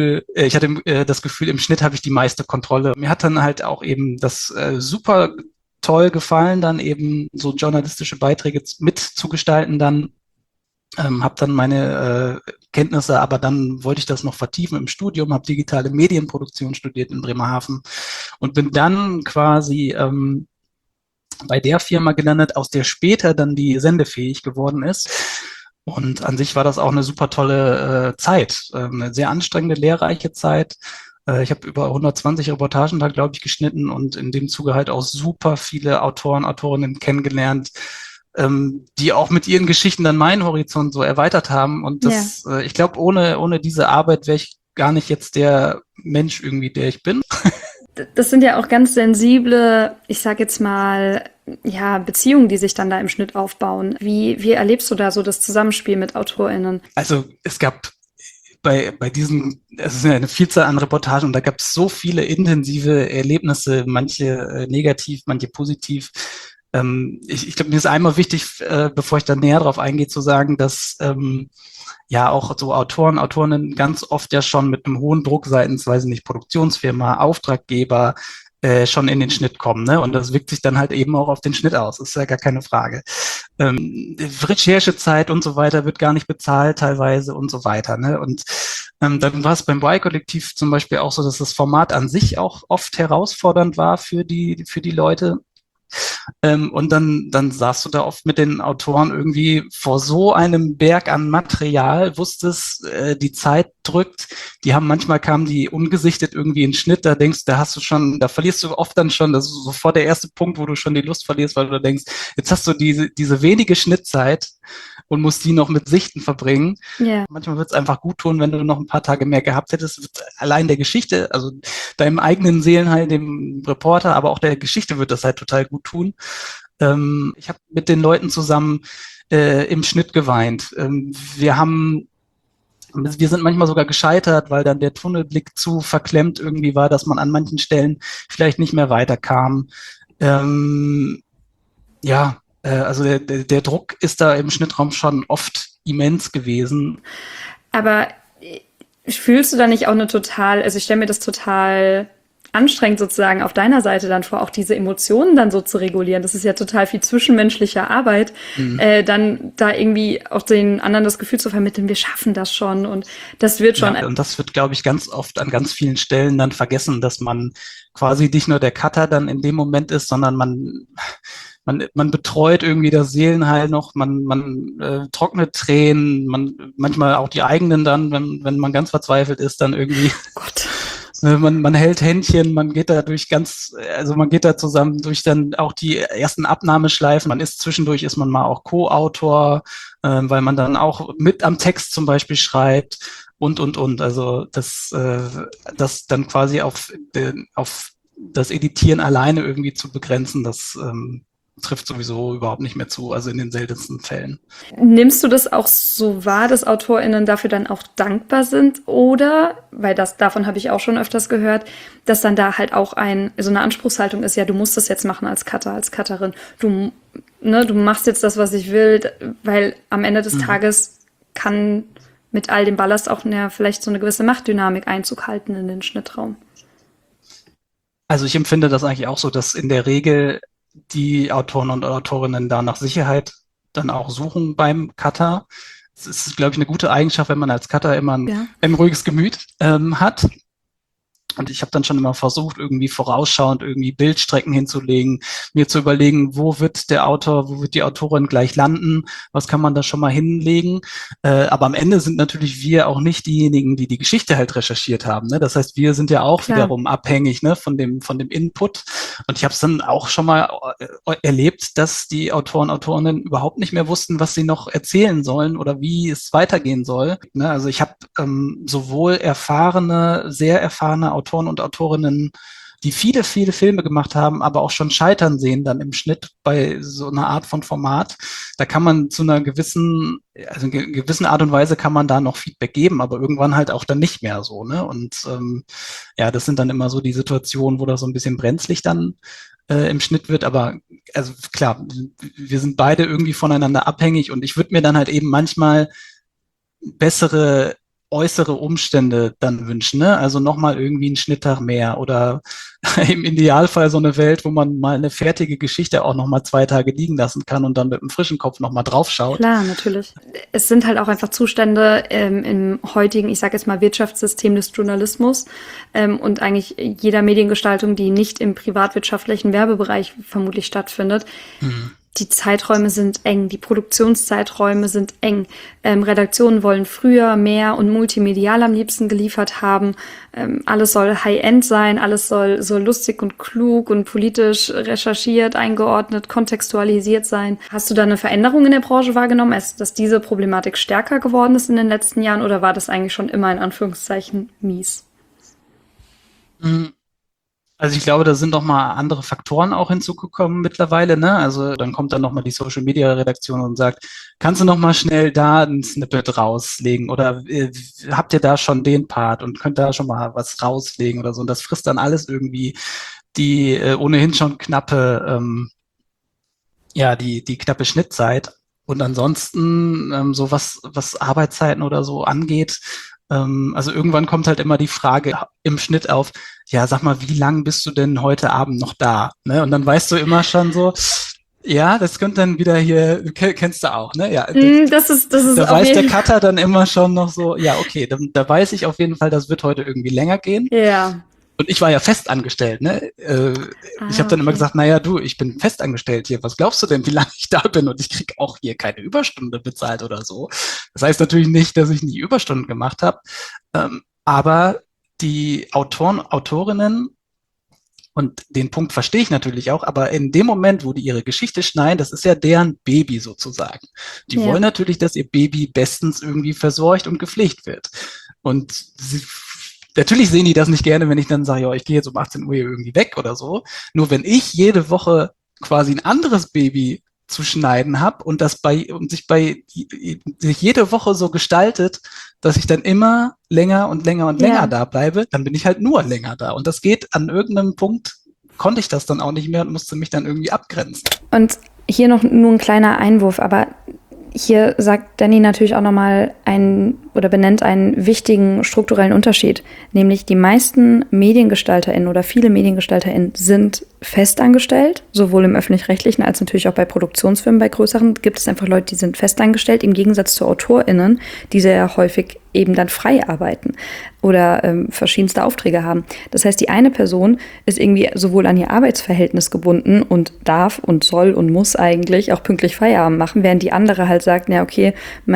das Gefühl, im Schnitt habe ich die meiste Kontrolle. Mir hat dann halt auch eben das super toll gefallen, dann eben so journalistische Beiträge mit zu gestalten dann. Habe dann meine Kenntnisse, aber dann wollte ich das noch vertiefen im Studium, habe digitale Medienproduktion studiert in Bremerhaven und bin dann quasi bei der Firma gelandet, aus der später dann die sendefähig geworden ist. Und an sich war das auch eine super tolle Zeit, eine sehr anstrengende, lehrreiche Zeit. Ich habe über 120 Reportagen da, glaube ich, geschnitten und in dem Zuge halt auch super viele Autoren, Autorinnen kennengelernt, die auch mit ihren Geschichten dann meinen Horizont so erweitert haben. Und das, ich glaube, ohne diese Arbeit wäre ich gar nicht jetzt der Mensch irgendwie, der ich bin. Das sind ja auch ganz sensible, ich sag jetzt mal, ja, Beziehungen, die sich dann da im Schnitt aufbauen. Wie erlebst du da so das Zusammenspiel mit AutorInnen? Also es gab bei diesen, es ist ja eine Vielzahl an Reportagen und da gab es so viele intensive Erlebnisse, manche negativ, manche positiv. Ich glaube, mir ist einmal wichtig, bevor ich da näher drauf eingehe, zu sagen, dass ja auch so Autoren, Autorinnen ganz oft ja schon mit einem hohen Druck seitens, weiß ich nicht, Produktionsfirma, Auftraggeber schon in den Schnitt kommen, ne? Und das wirkt sich dann halt eben auch auf den Schnitt aus, ist ja gar keine Frage. Recherchezeit und so weiter wird gar nicht bezahlt teilweise und so weiter, ne? Und dann war es beim Y-Kollektiv zum Beispiel auch so, dass das Format an sich auch oft herausfordernd war für die Leute. Und dann saßt du da oft mit den Autoren irgendwie vor so einem Berg an Material, wusstest, die Zeit drückt. Manchmal kamen die ungesichtet irgendwie in den Schnitt, da da verlierst du oft dann schon, das ist sofort der erste Punkt, wo du schon die Lust verlierst, weil du denkst, jetzt hast du diese wenige Schnittzeit und musst die noch mit Sichten verbringen. Yeah. Manchmal wird es einfach gut tun, wenn du noch ein paar Tage mehr gehabt hättest. Allein der Geschichte, also deinem eigenen Seelenheil, dem Reporter, aber auch der Geschichte wird das halt total gut tun. Ich habe mit den Leuten zusammen im Schnitt geweint. Wir sind manchmal sogar gescheitert, weil dann der Tunnelblick zu verklemmt irgendwie war, dass man an manchen Stellen vielleicht nicht mehr weiterkam. Also der Druck ist da im Schnittraum schon oft immens gewesen. Aber fühlst du da nicht auch also ich stelle mir das total anstrengend sozusagen auf deiner Seite dann vor, auch diese Emotionen dann so zu regulieren. Das ist ja total viel zwischenmenschliche Arbeit, dann da irgendwie auch den anderen das Gefühl zu vermitteln, wir schaffen das schon und das wird schon. Ja, und das wird, glaube ich, ganz oft an ganz vielen Stellen dann vergessen, dass man quasi nicht nur der Cutter dann in dem Moment ist, sondern man betreut irgendwie das Seelenheil noch, man trocknet Tränen, manchmal auch die eigenen dann, wenn man ganz verzweifelt ist, dann irgendwie. Gott. Man hält Händchen, man geht da zusammen durch dann auch die ersten Abnahmeschleifen. Zwischendurch ist man mal auch Co-Autor, weil man dann auch mit am Text zum Beispiel schreibt und. Also das dann quasi auf das Editieren alleine irgendwie zu begrenzen, das trifft sowieso überhaupt nicht mehr zu, also in den seltensten Fällen. Nimmst du das auch so wahr, dass AutorInnen dafür dann auch dankbar sind? Oder, weil davon habe ich auch schon öfters gehört, dass dann da halt auch so eine Anspruchshaltung ist, ja, du musst das jetzt machen als Cutter, als Cutterin. Du machst jetzt das, was ich will, weil am Ende des Tages kann mit all dem Ballast auch vielleicht so eine gewisse Machtdynamik Einzug halten in den Schnittraum. Also ich empfinde das eigentlich auch so, dass in der Regel die Autoren und Autorinnen da nach Sicherheit dann auch suchen beim Cutter. Es ist, glaube ich, eine gute Eigenschaft, wenn man als Cutter immer ein ruhiges Gemüt hat. Und ich habe dann schon immer versucht, irgendwie vorausschauend irgendwie Bildstrecken hinzulegen, mir zu überlegen, wo wird die Autorin gleich landen, was kann man da schon mal hinlegen. Aber am Ende sind natürlich wir auch nicht diejenigen, die die Geschichte halt recherchiert haben. Ne? Das heißt, wir sind ja auch wiederum abhängig, ne, von dem Input. Und ich habe es dann auch schon mal erlebt, dass die Autorinnen überhaupt nicht mehr wussten, was sie noch erzählen sollen oder wie es weitergehen soll. Ne? Also ich habe sowohl sehr erfahrene Autoren und Autorinnen, die viele Filme gemacht haben, aber auch schon scheitern sehen dann im Schnitt bei so einer Art von Format. Da kann man zu einer gewissen Art und Weise kann man da noch Feedback geben, aber irgendwann halt auch dann nicht mehr so, ne? Und das sind dann immer so die Situationen, wo das so ein bisschen brenzlig dann im Schnitt wird, aber also klar, wir sind beide irgendwie voneinander abhängig und ich würde mir dann halt eben manchmal bessere äußere Umstände dann wünschen, ne? Also nochmal irgendwie einen Schnitttag mehr oder im Idealfall so eine Welt, wo man mal eine fertige Geschichte auch nochmal 2 Tage liegen lassen kann und dann mit einem frischen Kopf nochmal drauf schaut. Klar, natürlich. Es sind halt auch einfach Zustände im heutigen, ich sage jetzt mal, Wirtschaftssystem des Journalismus und eigentlich jeder Mediengestaltung, die nicht im privatwirtschaftlichen Werbebereich vermutlich stattfindet. Die Zeiträume sind eng, die Produktionszeiträume sind eng. Redaktionen wollen früher, mehr und multimedial am liebsten geliefert haben. Alles soll High-End sein, alles soll lustig und klug und politisch recherchiert, eingeordnet, kontextualisiert sein. Hast du da eine Veränderung in der Branche wahrgenommen, dass diese Problematik stärker geworden ist in den letzten Jahren, oder war das eigentlich schon immer in Anführungszeichen mies? Also ich glaube, da sind noch mal andere Faktoren auch hinzugekommen mittlerweile, ne? Also dann kommt dann noch mal die Social-Media-Redaktion und sagt, kannst du noch mal schnell da ein Snippet rauslegen oder habt ihr da schon den Part und könnt da schon mal was rauslegen oder so. Und das frisst dann alles irgendwie die ohnehin schon knappe, die knappe Schnittzeit. Und ansonsten so was Arbeitszeiten oder so angeht, also irgendwann kommt halt immer die Frage im Schnitt auf, ja, sag mal, wie lang bist du denn heute Abend noch da? Ne? Und dann weißt du immer schon so, ja, das könnte dann wieder hier, kennst du auch, ne? Ja, das ist da weiß der Cutter dann immer schon noch so, ja, okay, da weiß ich auf jeden Fall, das wird heute irgendwie länger gehen. Ja. Und ich war ja festangestellt, ne? Ich habe dann immer gesagt, naja, du, ich bin festangestellt hier. Was glaubst du denn, wie lange ich da bin? Und ich krieg auch hier keine Überstunde bezahlt oder so. Das heißt natürlich nicht, dass ich nie Überstunden gemacht habe. Aber die Autorinnen, und den Punkt verstehe ich natürlich auch, aber in dem Moment, wo die ihre Geschichte schneiden, das ist ja deren Baby sozusagen. Die wollen natürlich, dass ihr Baby bestens irgendwie versorgt und gepflegt wird. Und natürlich sehen die das nicht gerne, wenn ich dann sage, ja, ich gehe jetzt um 18 Uhr irgendwie weg oder so. Nur wenn ich jede Woche quasi ein anderes Baby zu schneiden habe und sich jede Woche so gestaltet, dass ich dann immer länger und länger und länger da bleibe, dann bin ich halt nur länger da. Und das geht an irgendeinem Punkt, konnte ich das dann auch nicht mehr und musste mich dann irgendwie abgrenzen. Und hier noch nur ein kleiner Einwurf, aber hier sagt Danny natürlich auch nochmal benennt einen wichtigen strukturellen Unterschied, nämlich die meisten MediengestalterInnen oder viele MediengestalterInnen sind festangestellt, sowohl im Öffentlich-Rechtlichen als natürlich auch bei Produktionsfirmen, bei größeren gibt es einfach Leute, die sind festangestellt, im Gegensatz zu AutorInnen, die sehr häufig eben dann frei arbeiten oder verschiedenste Aufträge haben. Das heißt, die eine Person ist irgendwie sowohl an ihr Arbeitsverhältnis gebunden und darf und soll und muss eigentlich auch pünktlich Feierabend machen, während die andere halt sagt, ja okay,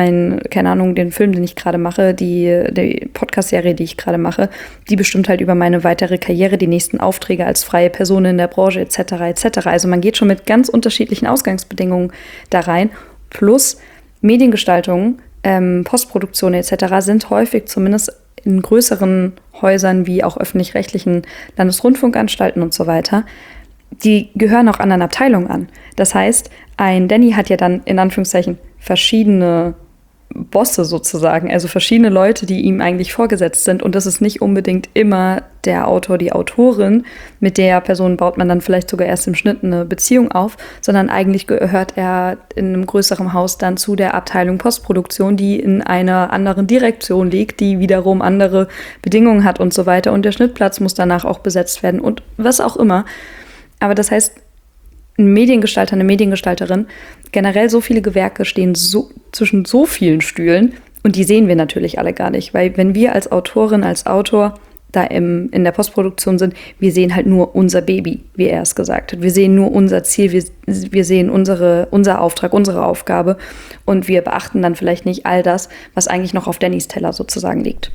den Film, den ich gerade mache, die Podcast-Serie, die ich gerade mache, die bestimmt halt über meine weitere Karriere, die nächsten Aufträge als freie Person in der Branche etc. etc. Also man geht schon mit ganz unterschiedlichen Ausgangsbedingungen da rein. Plus Mediengestaltung, Postproduktion etc. sind häufig zumindest in größeren Häusern wie auch öffentlich-rechtlichen Landesrundfunkanstalten und so weiter, die gehören auch anderen Abteilungen an. Das heißt, ein Danny hat ja dann in Anführungszeichen verschiedene Bosse sozusagen, also verschiedene Leute, die ihm eigentlich vorgesetzt sind, und das ist nicht unbedingt immer der Autor, die Autorin, mit der Person baut man dann vielleicht sogar erst im Schnitt eine Beziehung auf, sondern eigentlich gehört er in einem größeren Haus dann zu der Abteilung Postproduktion, die in einer anderen Direktion liegt, die wiederum andere Bedingungen hat und so weiter, und der Schnittplatz muss danach auch besetzt werden und was auch immer. Aber das heißt, ein Mediengestalter, eine Mediengestalterin, generell so viele Gewerke stehen zwischen so vielen Stühlen, und die sehen wir natürlich alle gar nicht, weil wenn wir als Autorin, als Autor da in der Postproduktion sind, wir sehen halt nur unser Baby, wie er es gesagt hat. Wir sehen nur unser Ziel, wir sehen unser Auftrag, unsere Aufgabe und wir beachten dann vielleicht nicht all das, was eigentlich noch auf Dannys Teller sozusagen liegt.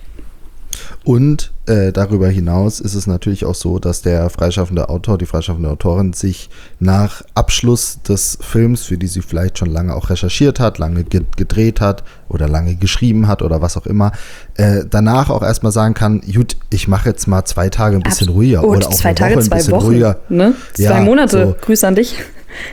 Und darüber hinaus ist es natürlich auch so, dass der freischaffende Autor, die freischaffende Autorin sich nach Abschluss des Films, für die sie vielleicht schon lange auch recherchiert hat, lange gedreht hat oder lange geschrieben hat oder was auch immer, danach auch erstmal sagen kann, gut, ich mache jetzt mal 2 Tage ein bisschen ruhiger oder auch 2 Tage, eine Woche ein 2 bisschen Wochen, ruhiger. Ne? 2 Monate, so. Grüße an dich.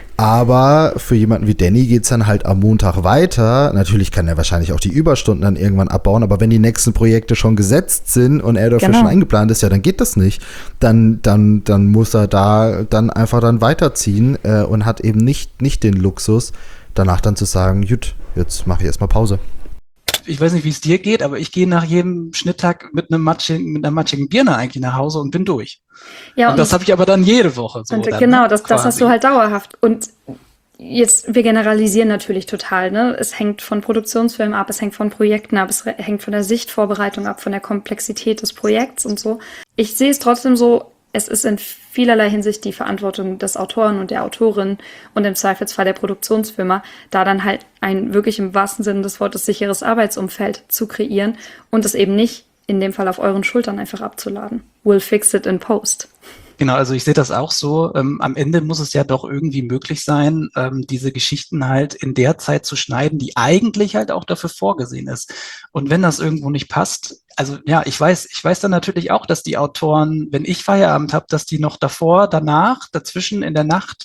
Aber für jemanden wie Danny geht's dann halt am Montag weiter. Natürlich kann er wahrscheinlich auch die Überstunden dann irgendwann abbauen, aber wenn die nächsten Projekte schon gesetzt sind und er dafür schon eingeplant ist, ja, dann geht das nicht. Dann muss er da dann einfach dann weiterziehen und hat eben nicht den Luxus, danach dann zu sagen, gut, jetzt mache ich erstmal Pause. Ich weiß nicht, wie es dir geht, aber ich gehe nach jedem Schnitttag mit einer matschigen Birne eigentlich nach Hause und bin durch. Ja, und das habe ich aber dann jede Woche. So dann, genau, das hast du halt dauerhaft. Und jetzt, wir generalisieren natürlich total, ne? Es hängt von Produktionsfilmen ab, es hängt von Projekten ab, es hängt von der Sichtvorbereitung ab, von der Komplexität des Projekts und so. Ich sehe es trotzdem so, es ist in vielerlei Hinsicht die Verantwortung des Autoren und der Autorin und im Zweifelsfall der Produktionsfirma, da dann halt ein wirklich im wahrsten Sinne des Wortes sicheres Arbeitsumfeld zu kreieren und es eben nicht in dem Fall auf euren Schultern einfach abzuladen. We'll fix it in post. Genau, also ich sehe das auch so. Am Ende muss es ja doch irgendwie möglich sein, diese Geschichten halt in der Zeit zu schneiden, die eigentlich halt auch dafür vorgesehen ist. Und wenn das irgendwo nicht passt, also ja, ich weiß dann natürlich auch, dass die Autoren, wenn ich Feierabend habe, dass die noch davor, danach, dazwischen in der Nacht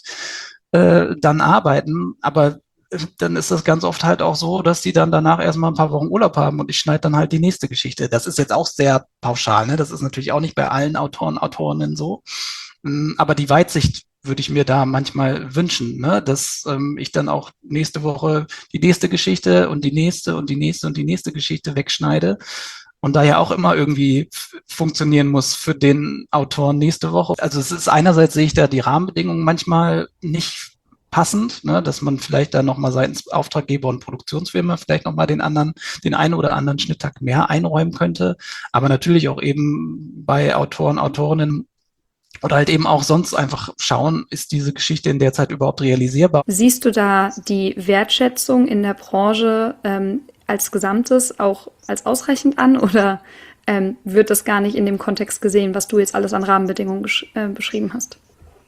dann arbeiten, aber dann ist das ganz oft halt auch so, dass die dann danach erstmal ein paar Wochen Urlaub haben und ich schneide dann halt die nächste Geschichte. Das ist jetzt auch sehr pauschal, ne? Das ist natürlich auch nicht bei allen Autoren, Autorinnen so. Aber die Weitsicht würde ich mir da manchmal wünschen, ne? Dass ich dann auch nächste Woche die nächste Geschichte und die nächste und die nächste und die nächste Geschichte wegschneide. Und da ja auch immer irgendwie funktionieren muss für den Autoren nächste Woche. Also es ist einerseits sehe ich da die Rahmenbedingungen manchmal nicht passend, ne, dass man vielleicht da nochmal seitens Auftraggeber und Produktionsfirma vielleicht nochmal den einen oder anderen Schnitttag mehr einräumen könnte. Aber natürlich auch eben bei Autoren, Autorinnen oder halt eben auch sonst einfach schauen, ist diese Geschichte in der Zeit überhaupt realisierbar? Siehst du da die Wertschätzung in der Branche als Gesamtes auch als ausreichend an oder wird das gar nicht in dem Kontext gesehen, was du jetzt alles an Rahmenbedingungen beschrieben hast?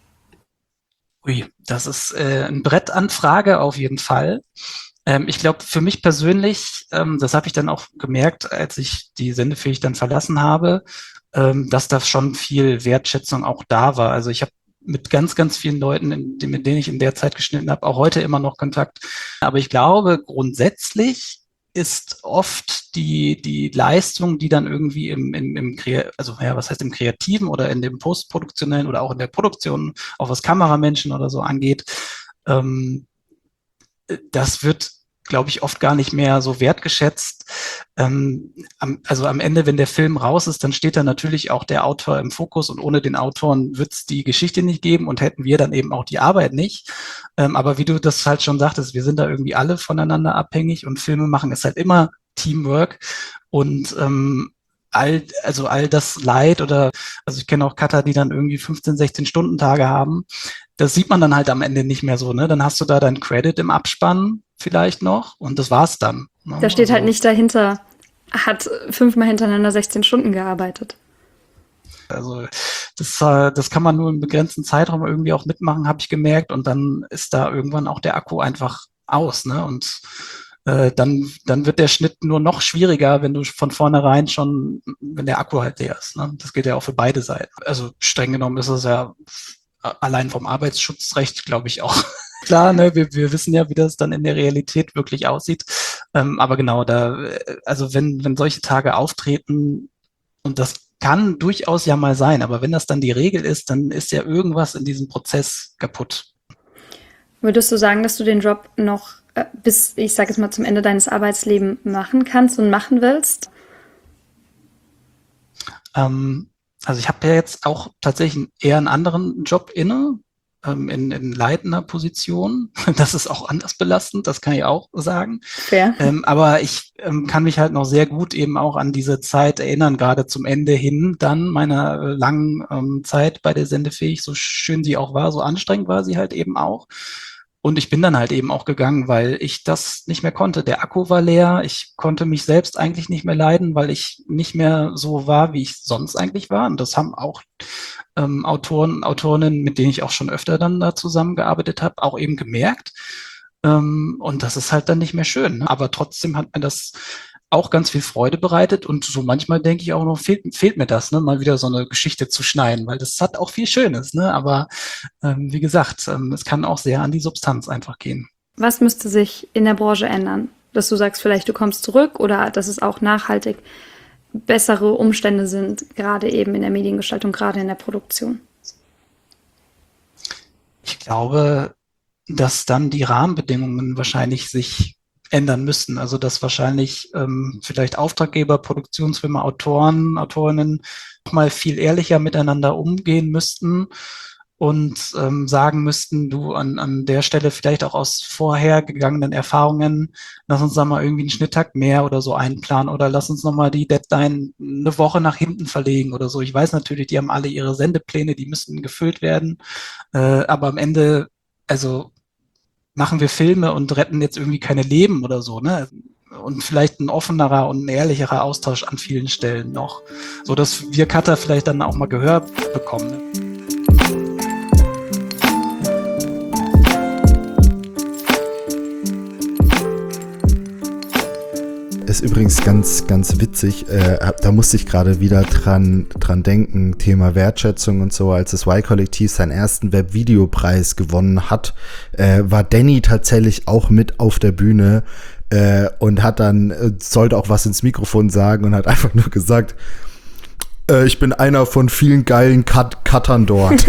Ui, das ist ein Brettanfrage auf jeden Fall. Ich glaube, für mich persönlich, das habe ich dann auch gemerkt, als ich die Sendefähig dann verlassen habe, dass da schon viel Wertschätzung auch da war. Also ich habe mit ganz, ganz vielen Leuten, mit denen ich in der Zeit geschnitten habe, auch heute immer noch Kontakt. Aber ich glaube, grundsätzlich ist oft die Leistung, die dann irgendwie was heißt im Kreativen oder in dem Postproduktionellen oder auch in der Produktion, auch was Kameramenschen oder so angeht, das wird, glaube ich, oft gar nicht mehr so wertgeschätzt. Also am Ende, wenn der Film raus ist, dann steht da natürlich auch der Autor im Fokus und ohne den Autoren wird es die Geschichte nicht geben und hätten wir dann eben auch die Arbeit nicht. Aber wie du das halt schon sagtest, wir sind da irgendwie alle voneinander abhängig und Filme machen ist halt immer Teamwork und all das Leid also ich kenne auch Cutter, die dann irgendwie 15, 16 Stunden-Tage haben. Das sieht man dann halt am Ende nicht mehr so, ne? Dann hast du da dein Credit im Abspann vielleicht noch und das war's dann. Ne? Da steht halt nicht dahinter, hat 5-mal hintereinander 16 Stunden gearbeitet. Also das kann man nur im begrenzten Zeitraum irgendwie auch mitmachen, habe ich gemerkt. Und dann ist da irgendwann auch der Akku einfach aus, ne? Und dann wird der Schnitt nur noch schwieriger, wenn du von vornherein schon, wenn der Akku halt leer ist. Ne? Das gilt ja auch für beide Seiten. Also streng genommen ist es ja allein vom Arbeitsschutzrecht, glaube ich, auch klar. Ne? Wir wissen ja, wie das dann in der Realität wirklich aussieht. Aber genau, also wenn solche Tage auftreten, und das kann durchaus ja mal sein, aber wenn das dann die Regel ist, dann ist ja irgendwas in diesem Prozess kaputt. Würdest du sagen, dass du den Job noch bis, ich sage es mal, zum Ende deines Arbeitslebens machen kannst und machen willst? Also ich habe ja jetzt auch tatsächlich eher einen anderen Job inne. in leitender Position. Das ist auch anders belastend, das kann ich auch sagen. Fair. Aber ich kann mich halt noch sehr gut eben auch an diese Zeit erinnern, gerade zum Ende hin dann meiner langen Zeit bei der Sendefähig, so schön sie auch war, so anstrengend war sie halt eben auch. Und ich bin dann halt eben auch gegangen, weil ich das nicht mehr konnte. Der Akku war leer. Ich konnte mich selbst eigentlich nicht mehr leiden, weil ich nicht mehr so war, wie ich sonst eigentlich war. Und das haben auch Autoren, Autorinnen, mit denen ich auch schon öfter dann da zusammengearbeitet habe, auch eben gemerkt. Und das ist halt dann nicht mehr schön. Ne? Aber trotzdem hat mir das auch ganz viel Freude bereitet. Und so manchmal denke ich auch noch, fehlt mir das, ne? Mal wieder so eine Geschichte zu schneiden, weil das hat auch viel Schönes. Ne? Aber wie gesagt, es kann auch sehr an die Substanz einfach gehen. Was müsste sich in der Branche ändern? Dass du sagst, vielleicht du kommst zurück oder dass es auch nachhaltig bessere Umstände sind, gerade eben in der Mediengestaltung, gerade in der Produktion? Ich glaube, dass dann die Rahmenbedingungen wahrscheinlich sich ändern müssten. Also dass wahrscheinlich vielleicht Auftraggeber, Produktionsfirmen, Autoren, Autorinnen noch mal viel ehrlicher miteinander umgehen müssten und sagen müssten, du an der Stelle vielleicht auch aus vorhergegangenen Erfahrungen, lass uns da mal irgendwie einen Schnitttag mehr oder so einplanen oder lass uns nochmal die Deadline eine Woche nach hinten verlegen oder so. Ich weiß natürlich, die haben alle ihre Sendepläne, die müssen gefüllt werden, aber am Ende, also machen wir Filme und retten jetzt irgendwie keine Leben oder so, ne? Und vielleicht ein offenerer und ein ehrlicherer Austausch an vielen Stellen noch, so dass wir Cutter vielleicht dann auch mal Gehör bekommen. Ne? Ist übrigens ganz, ganz witzig, da musste ich gerade wieder dran denken, Thema Wertschätzung und so, als das Y-Kollektiv seinen ersten Webvideopreis gewonnen hat, war Danny tatsächlich auch mit auf der Bühne und hat dann, sollte auch was ins Mikrofon sagen und hat einfach nur gesagt, ich bin einer von vielen geilen Cuttern dort.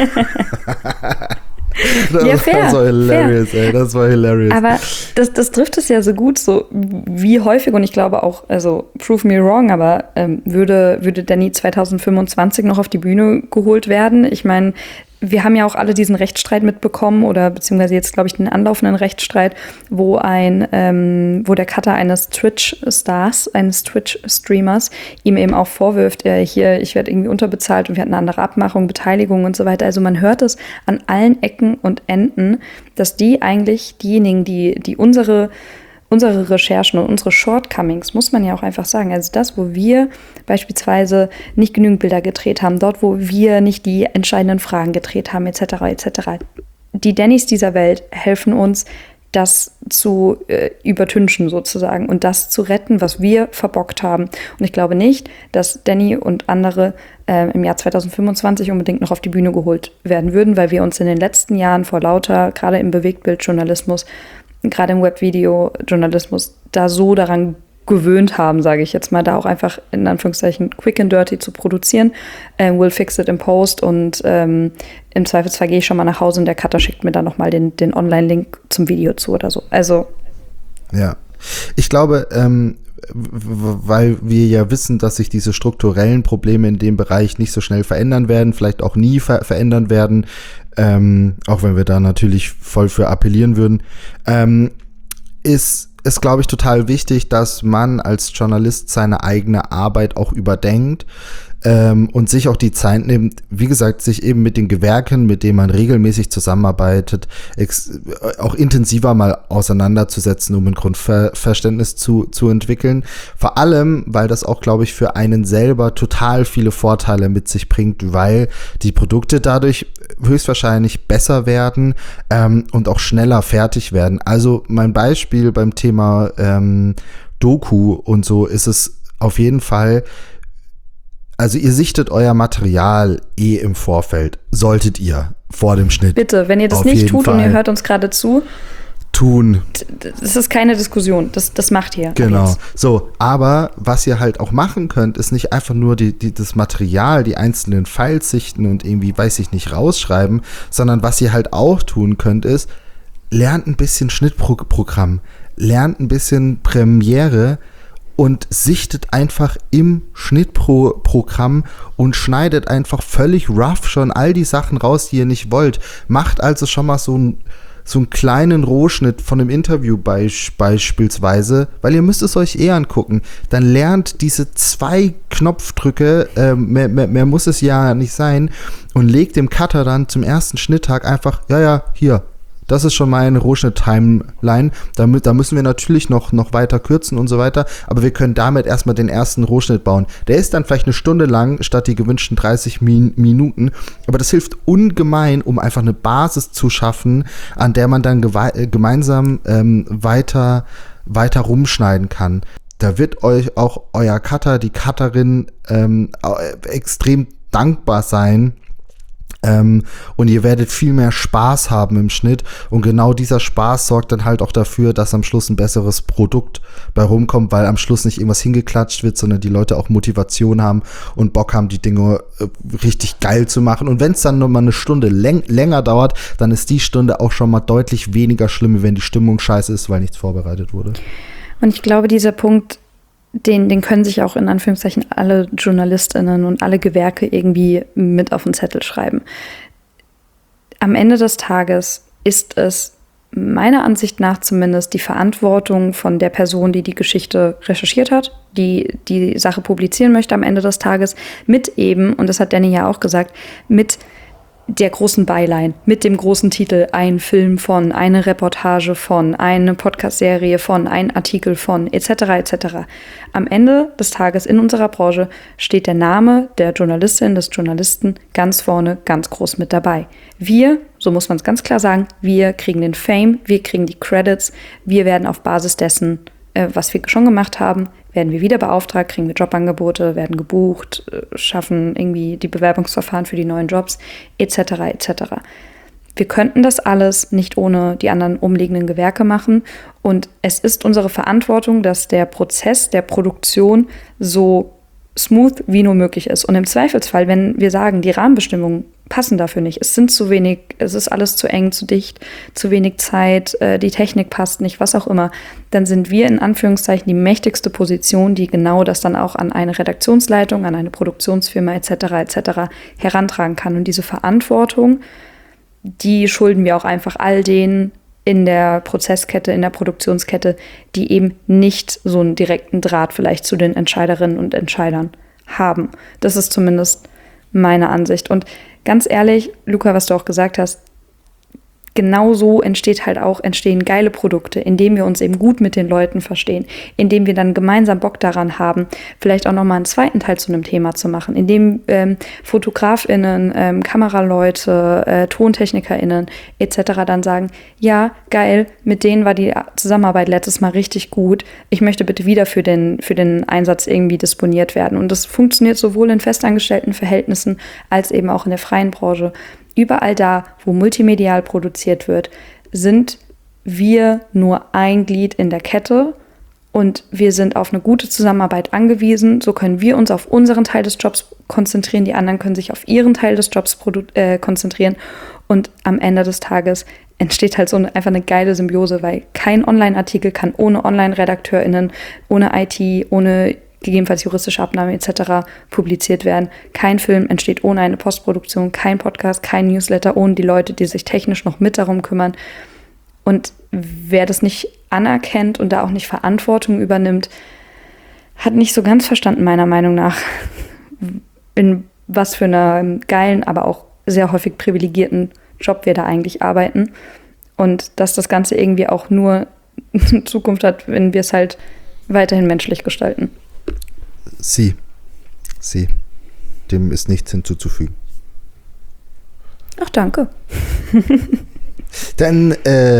Das war hilarious, ey. Das war hilarious. Aber das trifft es ja so gut, so wie häufig, und ich glaube auch, also prove me wrong, aber würde Danny 2025 noch auf die Bühne geholt werden? Ich meine, wir haben ja auch alle diesen Rechtsstreit mitbekommen oder beziehungsweise jetzt, glaube ich, den anlaufenden Rechtsstreit, wo der Cutter eines Twitch-Stars, eines Twitch-Streamers ihm eben auch vorwirft, ich werde irgendwie unterbezahlt und wir hatten eine andere Abmachung, Beteiligung und so weiter. Also man hört es an allen Ecken und Enden, dass die eigentlich diejenigen, die unsere Recherchen und unsere Shortcomings, muss man ja auch einfach sagen, also das, wo wir beispielsweise nicht genügend Bilder gedreht haben, dort, wo wir nicht die entscheidenden Fragen gedreht haben, etc., die Dannys dieser Welt helfen uns, das zu übertünchen sozusagen und das zu retten, was wir verbockt haben. Und ich glaube nicht, dass Danny und andere im Jahr 2025 unbedingt noch auf die Bühne geholt werden würden, weil wir uns in den letzten Jahren vor lauter, gerade im Bewegtbildjournalismus, gerade im Webvideo-Journalismus, da so daran gewöhnt haben, sage ich jetzt mal, da auch einfach in Anführungszeichen quick and dirty zu produzieren. We'll fix it in post und im Zweifelsfall gehe ich schon mal nach Hause und der Cutter schickt mir dann nochmal den Online-Link zum Video zu oder so. Also. Ja, ich glaube, weil wir ja wissen, dass sich diese strukturellen Probleme in dem Bereich nicht so schnell verändern werden, vielleicht auch nie verändern werden, auch wenn wir da natürlich voll für appellieren würden, ist, glaube ich, total wichtig, dass man als Journalist seine eigene Arbeit auch überdenkt und sich auch die Zeit nimmt, wie gesagt, sich eben mit den Gewerken, mit denen man regelmäßig zusammenarbeitet, auch intensiver mal auseinanderzusetzen, um ein Grundverständnis zu entwickeln. Vor allem, weil das auch, glaube ich, für einen selber total viele Vorteile mit sich bringt, weil die Produkte dadurch höchstwahrscheinlich besser werden und auch schneller fertig werden. Also mein Beispiel beim Thema Doku und so ist es auf jeden Fall. Also ihr sichtet euer Material im Vorfeld, solltet ihr vor dem Schnitt. Bitte, wenn ihr das nicht tut und ihr hört uns gerade zu, tun. Das ist keine Diskussion, das macht ihr. Genau, so, aber was ihr halt auch machen könnt, ist nicht einfach nur das Material, die einzelnen Files sichten und irgendwie, weiß ich nicht, rausschreiben, sondern was ihr halt auch tun könnt, ist, lernt ein bisschen Schnittprogramm, lernt ein bisschen Premiere und sichtet einfach im Schnittprogramm und schneidet einfach völlig rough schon all die Sachen raus, die ihr nicht wollt. Macht also schon mal so einen kleinen Rohschnitt von einem Interview beispielsweise, weil ihr müsst es euch angucken. Dann lernt diese 2 Knopfdrücke, mehr muss es ja nicht sein, und legt dem Cutter dann zum ersten Schnitttag einfach, hier, das ist schon meine Rohschnitt-Timeline. Da müssen wir natürlich noch weiter kürzen und so weiter, aber wir können damit erstmal den ersten Rohschnitt bauen. Der ist dann vielleicht 1 Stunde lang, statt die gewünschten 30 Minuten, aber das hilft ungemein, um einfach eine Basis zu schaffen, an der man dann gemeinsam weiter rumschneiden kann. Da wird euch auch euer Cutter, die Cutterin extrem dankbar sein. Und ihr werdet viel mehr Spaß haben im Schnitt, und genau dieser Spaß sorgt dann halt auch dafür, dass am Schluss ein besseres Produkt bei rumkommt, weil am Schluss nicht irgendwas hingeklatscht wird, sondern die Leute auch Motivation haben und Bock haben, die Dinge richtig geil zu machen. Und wenn es dann nur mal 1 Stunde länger dauert, dann ist die Stunde auch schon mal deutlich weniger schlimm, wenn die Stimmung scheiße ist, weil nichts vorbereitet wurde. Und ich glaube, dieser Punkt, den können sich auch in Anführungszeichen alle JournalistInnen und alle Gewerke irgendwie mit auf den Zettel schreiben. Am Ende des Tages ist es meiner Ansicht nach zumindest die Verantwortung von der Person, die die Geschichte recherchiert hat, die die Sache publizieren möchte am Ende des Tages, mit eben, und das hat Danny ja auch gesagt, mit der großen Byline, mit dem großen Titel, ein Film von, eine Reportage von, eine Podcast-Serie von, ein Artikel von, etc. etc. Am Ende des Tages in unserer Branche steht der Name der Journalistin, des Journalisten ganz vorne, ganz groß mit dabei. Wir, so muss man es ganz klar sagen, wir kriegen den Fame, wir kriegen die Credits, wir werden auf Basis dessen, was wir schon gemacht haben, werden wir wieder beauftragt, kriegen wir Jobangebote, werden gebucht, schaffen irgendwie die Bewerbungsverfahren für die neuen Jobs, etc. etc. Wir könnten das alles nicht ohne die anderen umliegenden Gewerke machen, und es ist unsere Verantwortung, dass der Prozess der Produktion so smooth wie nur möglich ist. Und im Zweifelsfall, wenn wir sagen, die Rahmenbestimmungen passen dafür nicht, es sind zu wenig, es ist alles zu eng, zu dicht, zu wenig Zeit, die Technik passt nicht, was auch immer, dann sind wir in Anführungszeichen die mächtigste Position, die genau das dann auch an eine Redaktionsleitung, an eine Produktionsfirma etc. herantragen kann. Und diese Verantwortung, die schulden wir auch einfach all denen in der Prozesskette, in der Produktionskette, die eben nicht so einen direkten Draht vielleicht zu den Entscheiderinnen und Entscheidern haben. Das ist zumindest meine Ansicht. Und ganz ehrlich, Luca, was du auch gesagt hast, genau so entstehen geile Produkte, indem wir uns eben gut mit den Leuten verstehen, indem wir dann gemeinsam Bock daran haben, vielleicht auch nochmal einen zweiten Teil zu einem Thema zu machen, indem FotografInnen, Kameraleute, TontechnikerInnen etc. dann sagen, ja, geil, mit denen war die Zusammenarbeit letztes Mal richtig gut, ich möchte bitte wieder für den Einsatz irgendwie disponiert werden. Und das funktioniert sowohl in festangestellten Verhältnissen als eben auch in der freien Branche. Überall da, wo multimedial produziert wird, sind wir nur ein Glied in der Kette, und wir sind auf eine gute Zusammenarbeit angewiesen. So können wir uns auf unseren Teil des Jobs konzentrieren, die anderen können sich auf ihren Teil des Jobs konzentrieren, und am Ende des Tages entsteht halt einfach eine geile Symbiose, weil kein Online-Artikel kann ohne Online-RedakteurInnen, ohne IT, ohne gegebenenfalls juristische Abnahme etc. publiziert werden. Kein Film entsteht ohne eine Postproduktion, kein Podcast, kein Newsletter ohne die Leute, die sich technisch noch mit darum kümmern. Und wer das nicht anerkennt und da auch nicht Verantwortung übernimmt, hat nicht so ganz verstanden, meiner Meinung nach, in was für einer geilen, aber auch sehr häufig privilegierten Job wir da eigentlich arbeiten. Und dass das Ganze irgendwie auch nur Zukunft hat, wenn wir es halt weiterhin menschlich gestalten. Sie. Dem ist nichts hinzuzufügen. Ach, danke. Dann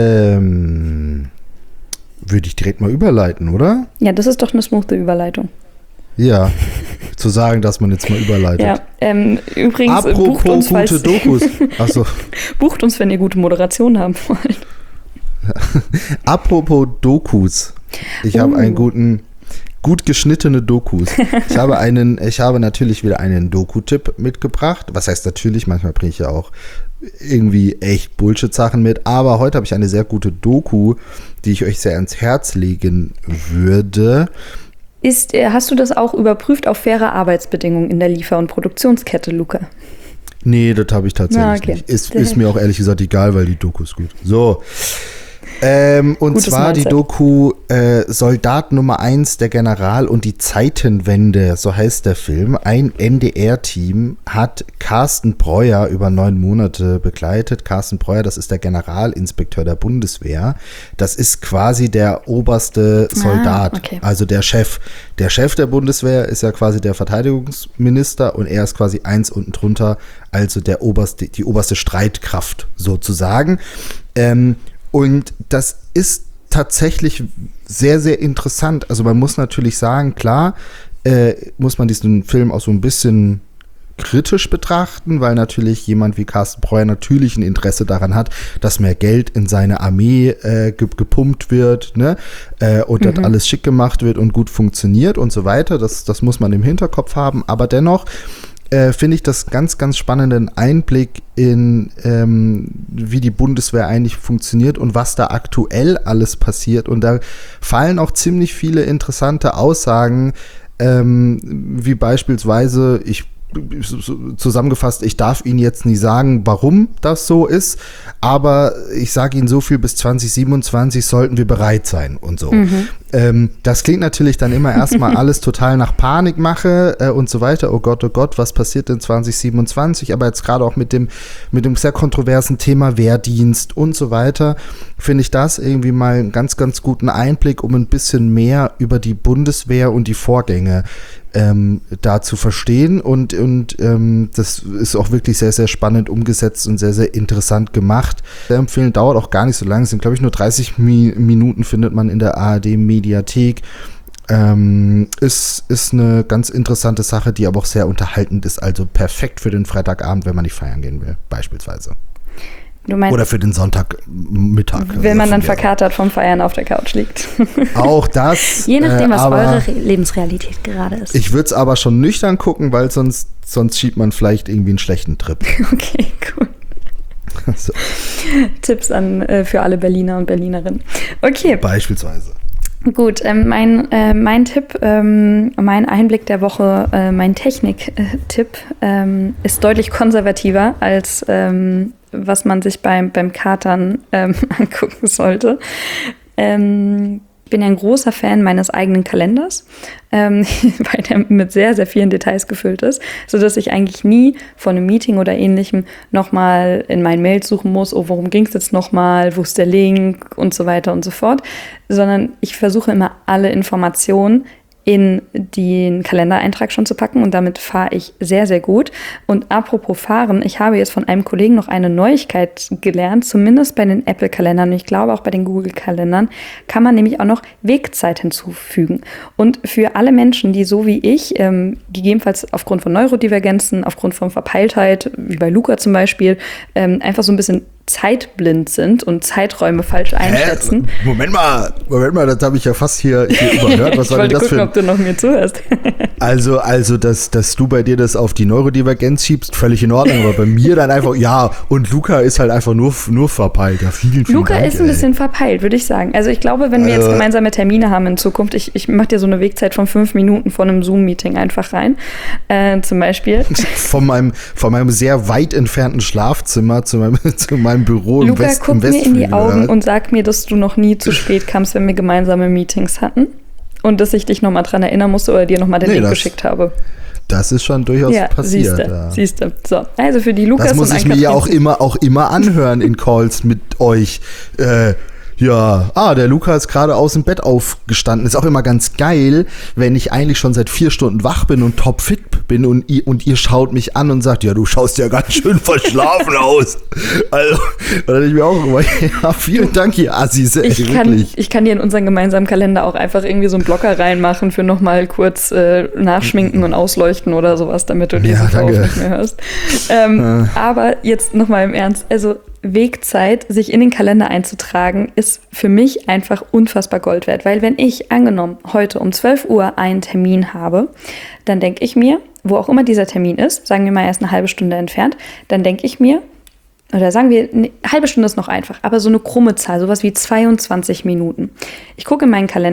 würde ich direkt mal überleiten, oder? Ja, das ist doch eine smoothe Überleitung. Ja, zu sagen, dass man jetzt mal überleitet. Ja, übrigens, apropos bucht uns, gute Dokus. Achso. Bucht uns, wenn ihr gute Moderation haben wollt. Apropos Dokus. Ich habe einen gut geschnittene Dokus. Ich habe natürlich wieder einen Doku-Tipp mitgebracht. Was heißt natürlich? Manchmal bringe ich ja auch irgendwie echt Bullshit-Sachen mit. Aber heute habe ich eine sehr gute Doku, die ich euch sehr ans Herz legen würde. Hast du das auch überprüft auf faire Arbeitsbedingungen in der Liefer- und Produktionskette, Luca? Nee, das habe ich tatsächlich nicht. Ist mir auch ehrlich gesagt egal, weil die Doku ist gut. So. Und Gutes zwar Mindset. die Doku Soldat Nummer 1, der General und die Zeitenwende, so heißt der Film. Ein NDR-Team hat Carsten Breuer über 9 Monate begleitet. Carsten Breuer, das ist der Generalinspekteur der Bundeswehr. Das ist quasi der oberste Soldat, okay. also der Chef. Der Chef der Bundeswehr ist ja quasi der Verteidigungsminister und er ist quasi eins unten drunter, also die oberste Streitkraft sozusagen. Und das ist tatsächlich sehr, sehr interessant. Also man muss natürlich sagen, klar, muss man diesen Film auch so ein bisschen kritisch betrachten, weil natürlich jemand wie Carsten Breuer natürlich ein Interesse daran hat, dass mehr Geld in seine Armee gepumpt wird, ne? Und dass alles schick gemacht wird und gut funktioniert und so weiter. Das muss man im Hinterkopf haben. Aber dennoch finde ich das ganz, ganz spannenden Einblick in, wie die Bundeswehr eigentlich funktioniert und was da aktuell alles passiert. Und da fallen auch ziemlich viele interessante Aussagen, wie beispielsweise, zusammengefasst, ich darf Ihnen jetzt nicht sagen, warum das so ist, aber ich sage Ihnen so viel, bis 2027 sollten wir bereit sein und so. Das klingt natürlich dann immer erstmal alles total nach Panikmache und so weiter. Oh Gott, was passiert in 2027? Aber jetzt gerade auch mit dem sehr kontroversen Thema Wehrdienst und so weiter, finde ich das irgendwie mal einen ganz, ganz guten Einblick, um ein bisschen mehr über die Bundeswehr und die Vorgänge da zu verstehen und das ist auch wirklich sehr, sehr spannend umgesetzt und sehr, sehr interessant gemacht. Der Empfehlen dauert auch gar nicht so lange, sind glaube ich nur 30 Minuten, findet man in der ARD-Mediathek. Ist eine ganz interessante Sache, die aber auch sehr unterhaltend ist, also perfekt für den Freitagabend, wenn man nicht feiern gehen will, beispielsweise. Du meinst, oder für den Sonntagmittag. Wenn man dann verkatert vom Feiern auf der Couch liegt. Auch das. Je nachdem, was eure Lebensrealität gerade ist. Ich würde es aber schon nüchtern gucken, weil sonst schiebt man vielleicht irgendwie einen schlechten Trip. Okay, cool. So. Tipps für alle Berliner und Berlinerinnen. Okay. Beispielsweise. Gut, mein Tipp, mein Einblick der Woche, mein Technik-Tipp ist deutlich konservativer als was man sich beim Katern angucken sollte. Ich bin ja ein großer Fan meines eigenen Kalenders, weil der mit sehr, sehr vielen Details gefüllt ist, sodass ich eigentlich nie von einem Meeting oder Ähnlichem nochmal in meinen Mails suchen muss, oh, worum ging es jetzt nochmal, wo ist der Link und so weiter und so fort, sondern ich versuche immer alle Informationen in den Kalendereintrag schon zu packen und damit fahre ich sehr, sehr gut. Und apropos fahren, ich habe jetzt von einem Kollegen noch eine Neuigkeit gelernt, zumindest bei den Apple-Kalendern und ich glaube auch bei den Google-Kalendern kann man nämlich auch noch Wegzeit hinzufügen. Und für alle Menschen, die so wie ich, gegebenenfalls aufgrund von Neurodivergenzen, aufgrund von Verpeiltheit, wie bei Luca zum Beispiel, einfach so ein bisschen zeitblind sind und Zeiträume falsch einschätzen. Moment mal, das habe ich ja fast hier überhört. Was war denn das gucken, ob du noch mir zuhörst. Also dass du bei dir das auf die Neurodivergenz schiebst, völlig in Ordnung, aber bei mir dann einfach, ja, und Luca ist halt einfach nur verpeilt. Ja, vielen Luca Dank, ist ein bisschen verpeilt, würde ich sagen. Also ich glaube, wenn wir jetzt gemeinsame Termine haben in Zukunft, ich mache dir so eine Wegzeit von 5 Minuten vor einem Zoom-Meeting einfach rein, zum Beispiel. Von meinem sehr weit entfernten Schlafzimmer zu meinem Büro Luca, im guck mir in die Augen und sag mir, dass du noch nie zu spät kamst, wenn wir gemeinsame Meetings hatten und dass ich dich nochmal dran erinnern musste oder dir nochmal den Link geschickt habe. Das ist schon durchaus passiert. Siehst du. So, also für die Lukas das muss und ich mir ja auch immer anhören in Calls mit euch. Der Luca ist gerade aus dem Bett aufgestanden. Ist auch immer ganz geil, wenn ich eigentlich schon seit 4 Stunden wach bin und topfit bin und ihr schaut mich an und sagt, ja, du schaust ja ganz schön verschlafen aus. Also, da dachte ich mir auch immer, ja, vielen Dank, ihr Assis. Ich kann dir in unseren gemeinsamen Kalender auch einfach irgendwie so einen Blocker reinmachen für nochmal kurz nachschminken und ausleuchten oder sowas, damit du diesen Kauf nicht mehr hörst. Aber jetzt nochmal im Ernst, also Wegzeit, sich in den Kalender einzutragen, ist für mich einfach unfassbar Gold wert. Weil wenn ich, angenommen, heute um 12 Uhr einen Termin habe, dann denke ich mir, wo auch immer dieser Termin ist, sagen wir mal erst eine halbe Stunde entfernt, dann denke ich mir, oder sagen wir, eine halbe Stunde ist noch einfach, aber so eine krumme Zahl, sowas wie 22 Minuten. Ich gucke in meinen Kalender,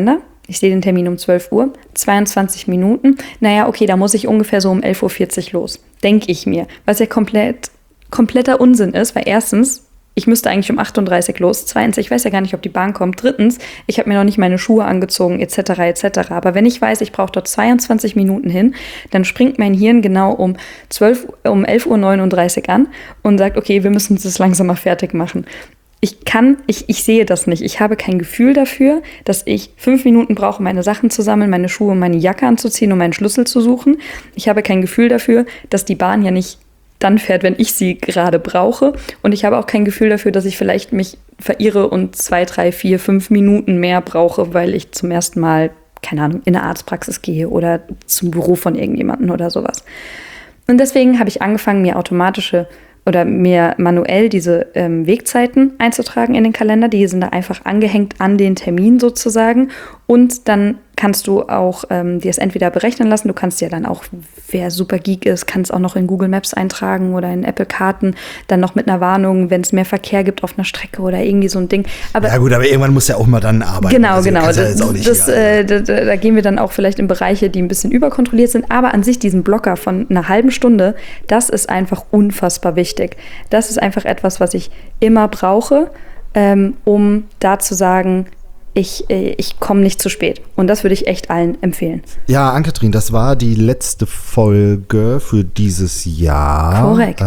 Ich sehe den Termin um 12 Uhr, 22 Minuten. Naja, okay, da muss ich ungefähr so um 11.40 Uhr los, denke ich mir. Was ja kompletter Unsinn ist, weil erstens, ich müsste eigentlich um 8.30 Uhr los. Zweitens, ich weiß ja gar nicht, ob die Bahn kommt. Drittens, ich habe mir noch nicht meine Schuhe angezogen, etc., etc. Aber wenn ich weiß, ich brauche dort 22 Minuten hin, dann springt mein Hirn genau um 11.39 Uhr an und sagt, okay, wir müssen das langsam mal fertig machen. Ich sehe das nicht. Ich habe kein Gefühl dafür, dass ich 5 Minuten brauche, meine Sachen zu sammeln, meine Schuhe und meine Jacke anzuziehen und meinen Schlüssel zu suchen. Ich habe kein Gefühl dafür, dass die Bahn ja nicht dann fährt, wenn ich sie gerade brauche. Und ich habe auch kein Gefühl dafür, dass ich vielleicht mich verirre und 2, 3, 4, 5 Minuten mehr brauche, weil ich zum ersten Mal, keine Ahnung, in eine Arztpraxis gehe oder zum Büro von irgendjemandem oder sowas. Und deswegen habe ich angefangen, mir manuell diese Wegzeiten einzutragen in den Kalender. Die sind da einfach angehängt an den Termin sozusagen. Und dann kannst du auch dir es entweder berechnen lassen. Du kannst ja dann auch, wer super geek ist, kann es auch noch in Google Maps eintragen oder in Apple Karten. Dann noch mit einer Warnung, wenn es mehr Verkehr gibt auf einer Strecke oder irgendwie so ein Ding. Aber ja gut, aber irgendwann muss ja auch mal dann arbeiten. Genau. Da gehen wir dann auch vielleicht in Bereiche, die ein bisschen überkontrolliert sind. Aber an sich diesen Blocker von einer halben Stunde, das ist einfach unfassbar wichtig. Das ist einfach etwas, was ich immer brauche, um da zu sagen, ich komme nicht zu spät. Und das würde ich echt allen empfehlen. Ja, Ann-Kathrin, das war die letzte Folge für dieses Jahr. Korrekt.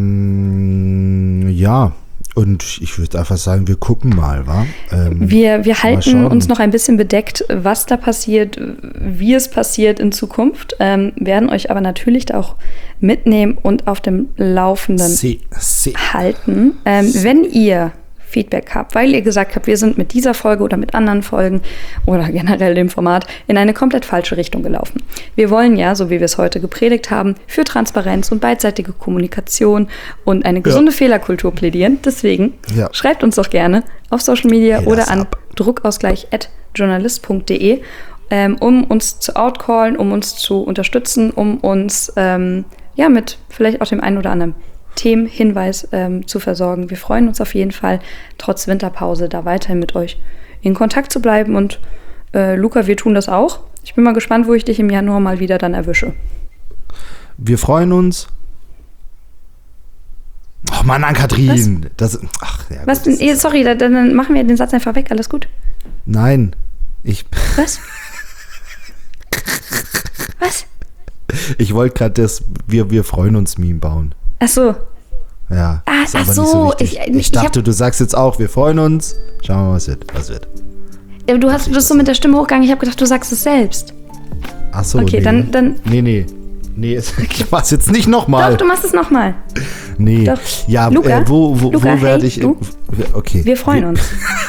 Ja, und ich würde einfach sagen, wir gucken mal, wa? Wir halten uns noch ein bisschen bedeckt, was da passiert, wie es passiert in Zukunft, werden euch aber natürlich da auch mitnehmen und auf dem Laufenden halten. Wenn ihr Feedback habt, weil ihr gesagt habt, wir sind mit dieser Folge oder mit anderen Folgen oder generell dem Format in eine komplett falsche Richtung gelaufen. Wir wollen ja, so wie wir es heute gepredigt haben, für Transparenz und beidseitige Kommunikation und eine gesunde Fehlerkultur plädieren. Deswegen schreibt uns doch gerne auf Social Media oder an druckausgleich@journalist.de, um uns zu outcallen, um uns zu unterstützen, um uns mit vielleicht auch dem einen oder anderen Themenhinweis zu versorgen. Wir freuen uns auf jeden Fall, trotz Winterpause da weiterhin mit euch in Kontakt zu bleiben. Und Luca, wir tun das auch. Ich bin mal gespannt, wo ich dich im Januar mal wieder dann erwische. Wir freuen uns. Oh Mann, Ann-Kathrin. Was denn? Sorry, dann machen wir den Satz einfach weg. Alles gut? Nein. Was? Was? Ich wollte gerade das Wir freuen uns Meme bauen. Ach so. Ja, ist aber so. Nicht so wichtig. Ich dachte, du sagst jetzt auch, wir freuen uns. Schauen wir mal, was wird. Ja, du bist so mit der Stimme hochgegangen, ich habe gedacht, du sagst es selbst. Ach so, okay, nee. dann. Nee, ich mach's jetzt nicht nochmal. Doch, du machst es nochmal. Nee. Doch. Ja, Luca, wo werde ich... Du? Okay. Wir freuen uns.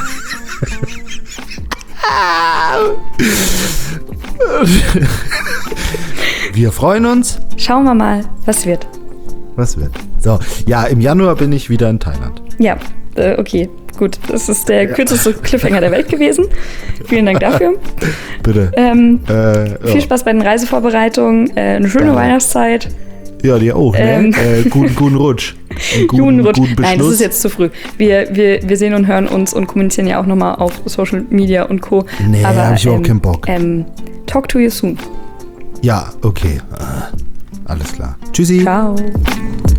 Wir freuen uns. Schauen wir mal, was wird. So, ja, im Januar bin ich wieder in Thailand. Ja, okay, gut. Das ist der kürzeste Cliffhanger der Welt gewesen. Vielen Dank dafür. Bitte. Viel Spaß bei den Reisevorbereitungen. Eine schöne Weihnachtszeit. Ja, dir auch, ne? Guten Rutsch. Guten Beschluss. Nein, das ist jetzt zu früh. Wir sehen und hören uns und kommunizieren ja auch nochmal auf Social Media und Co. Nee, hab ich auch keinen Bock. Talk to you soon. Ja, okay. Alles klar. Tschüssi. Ciao.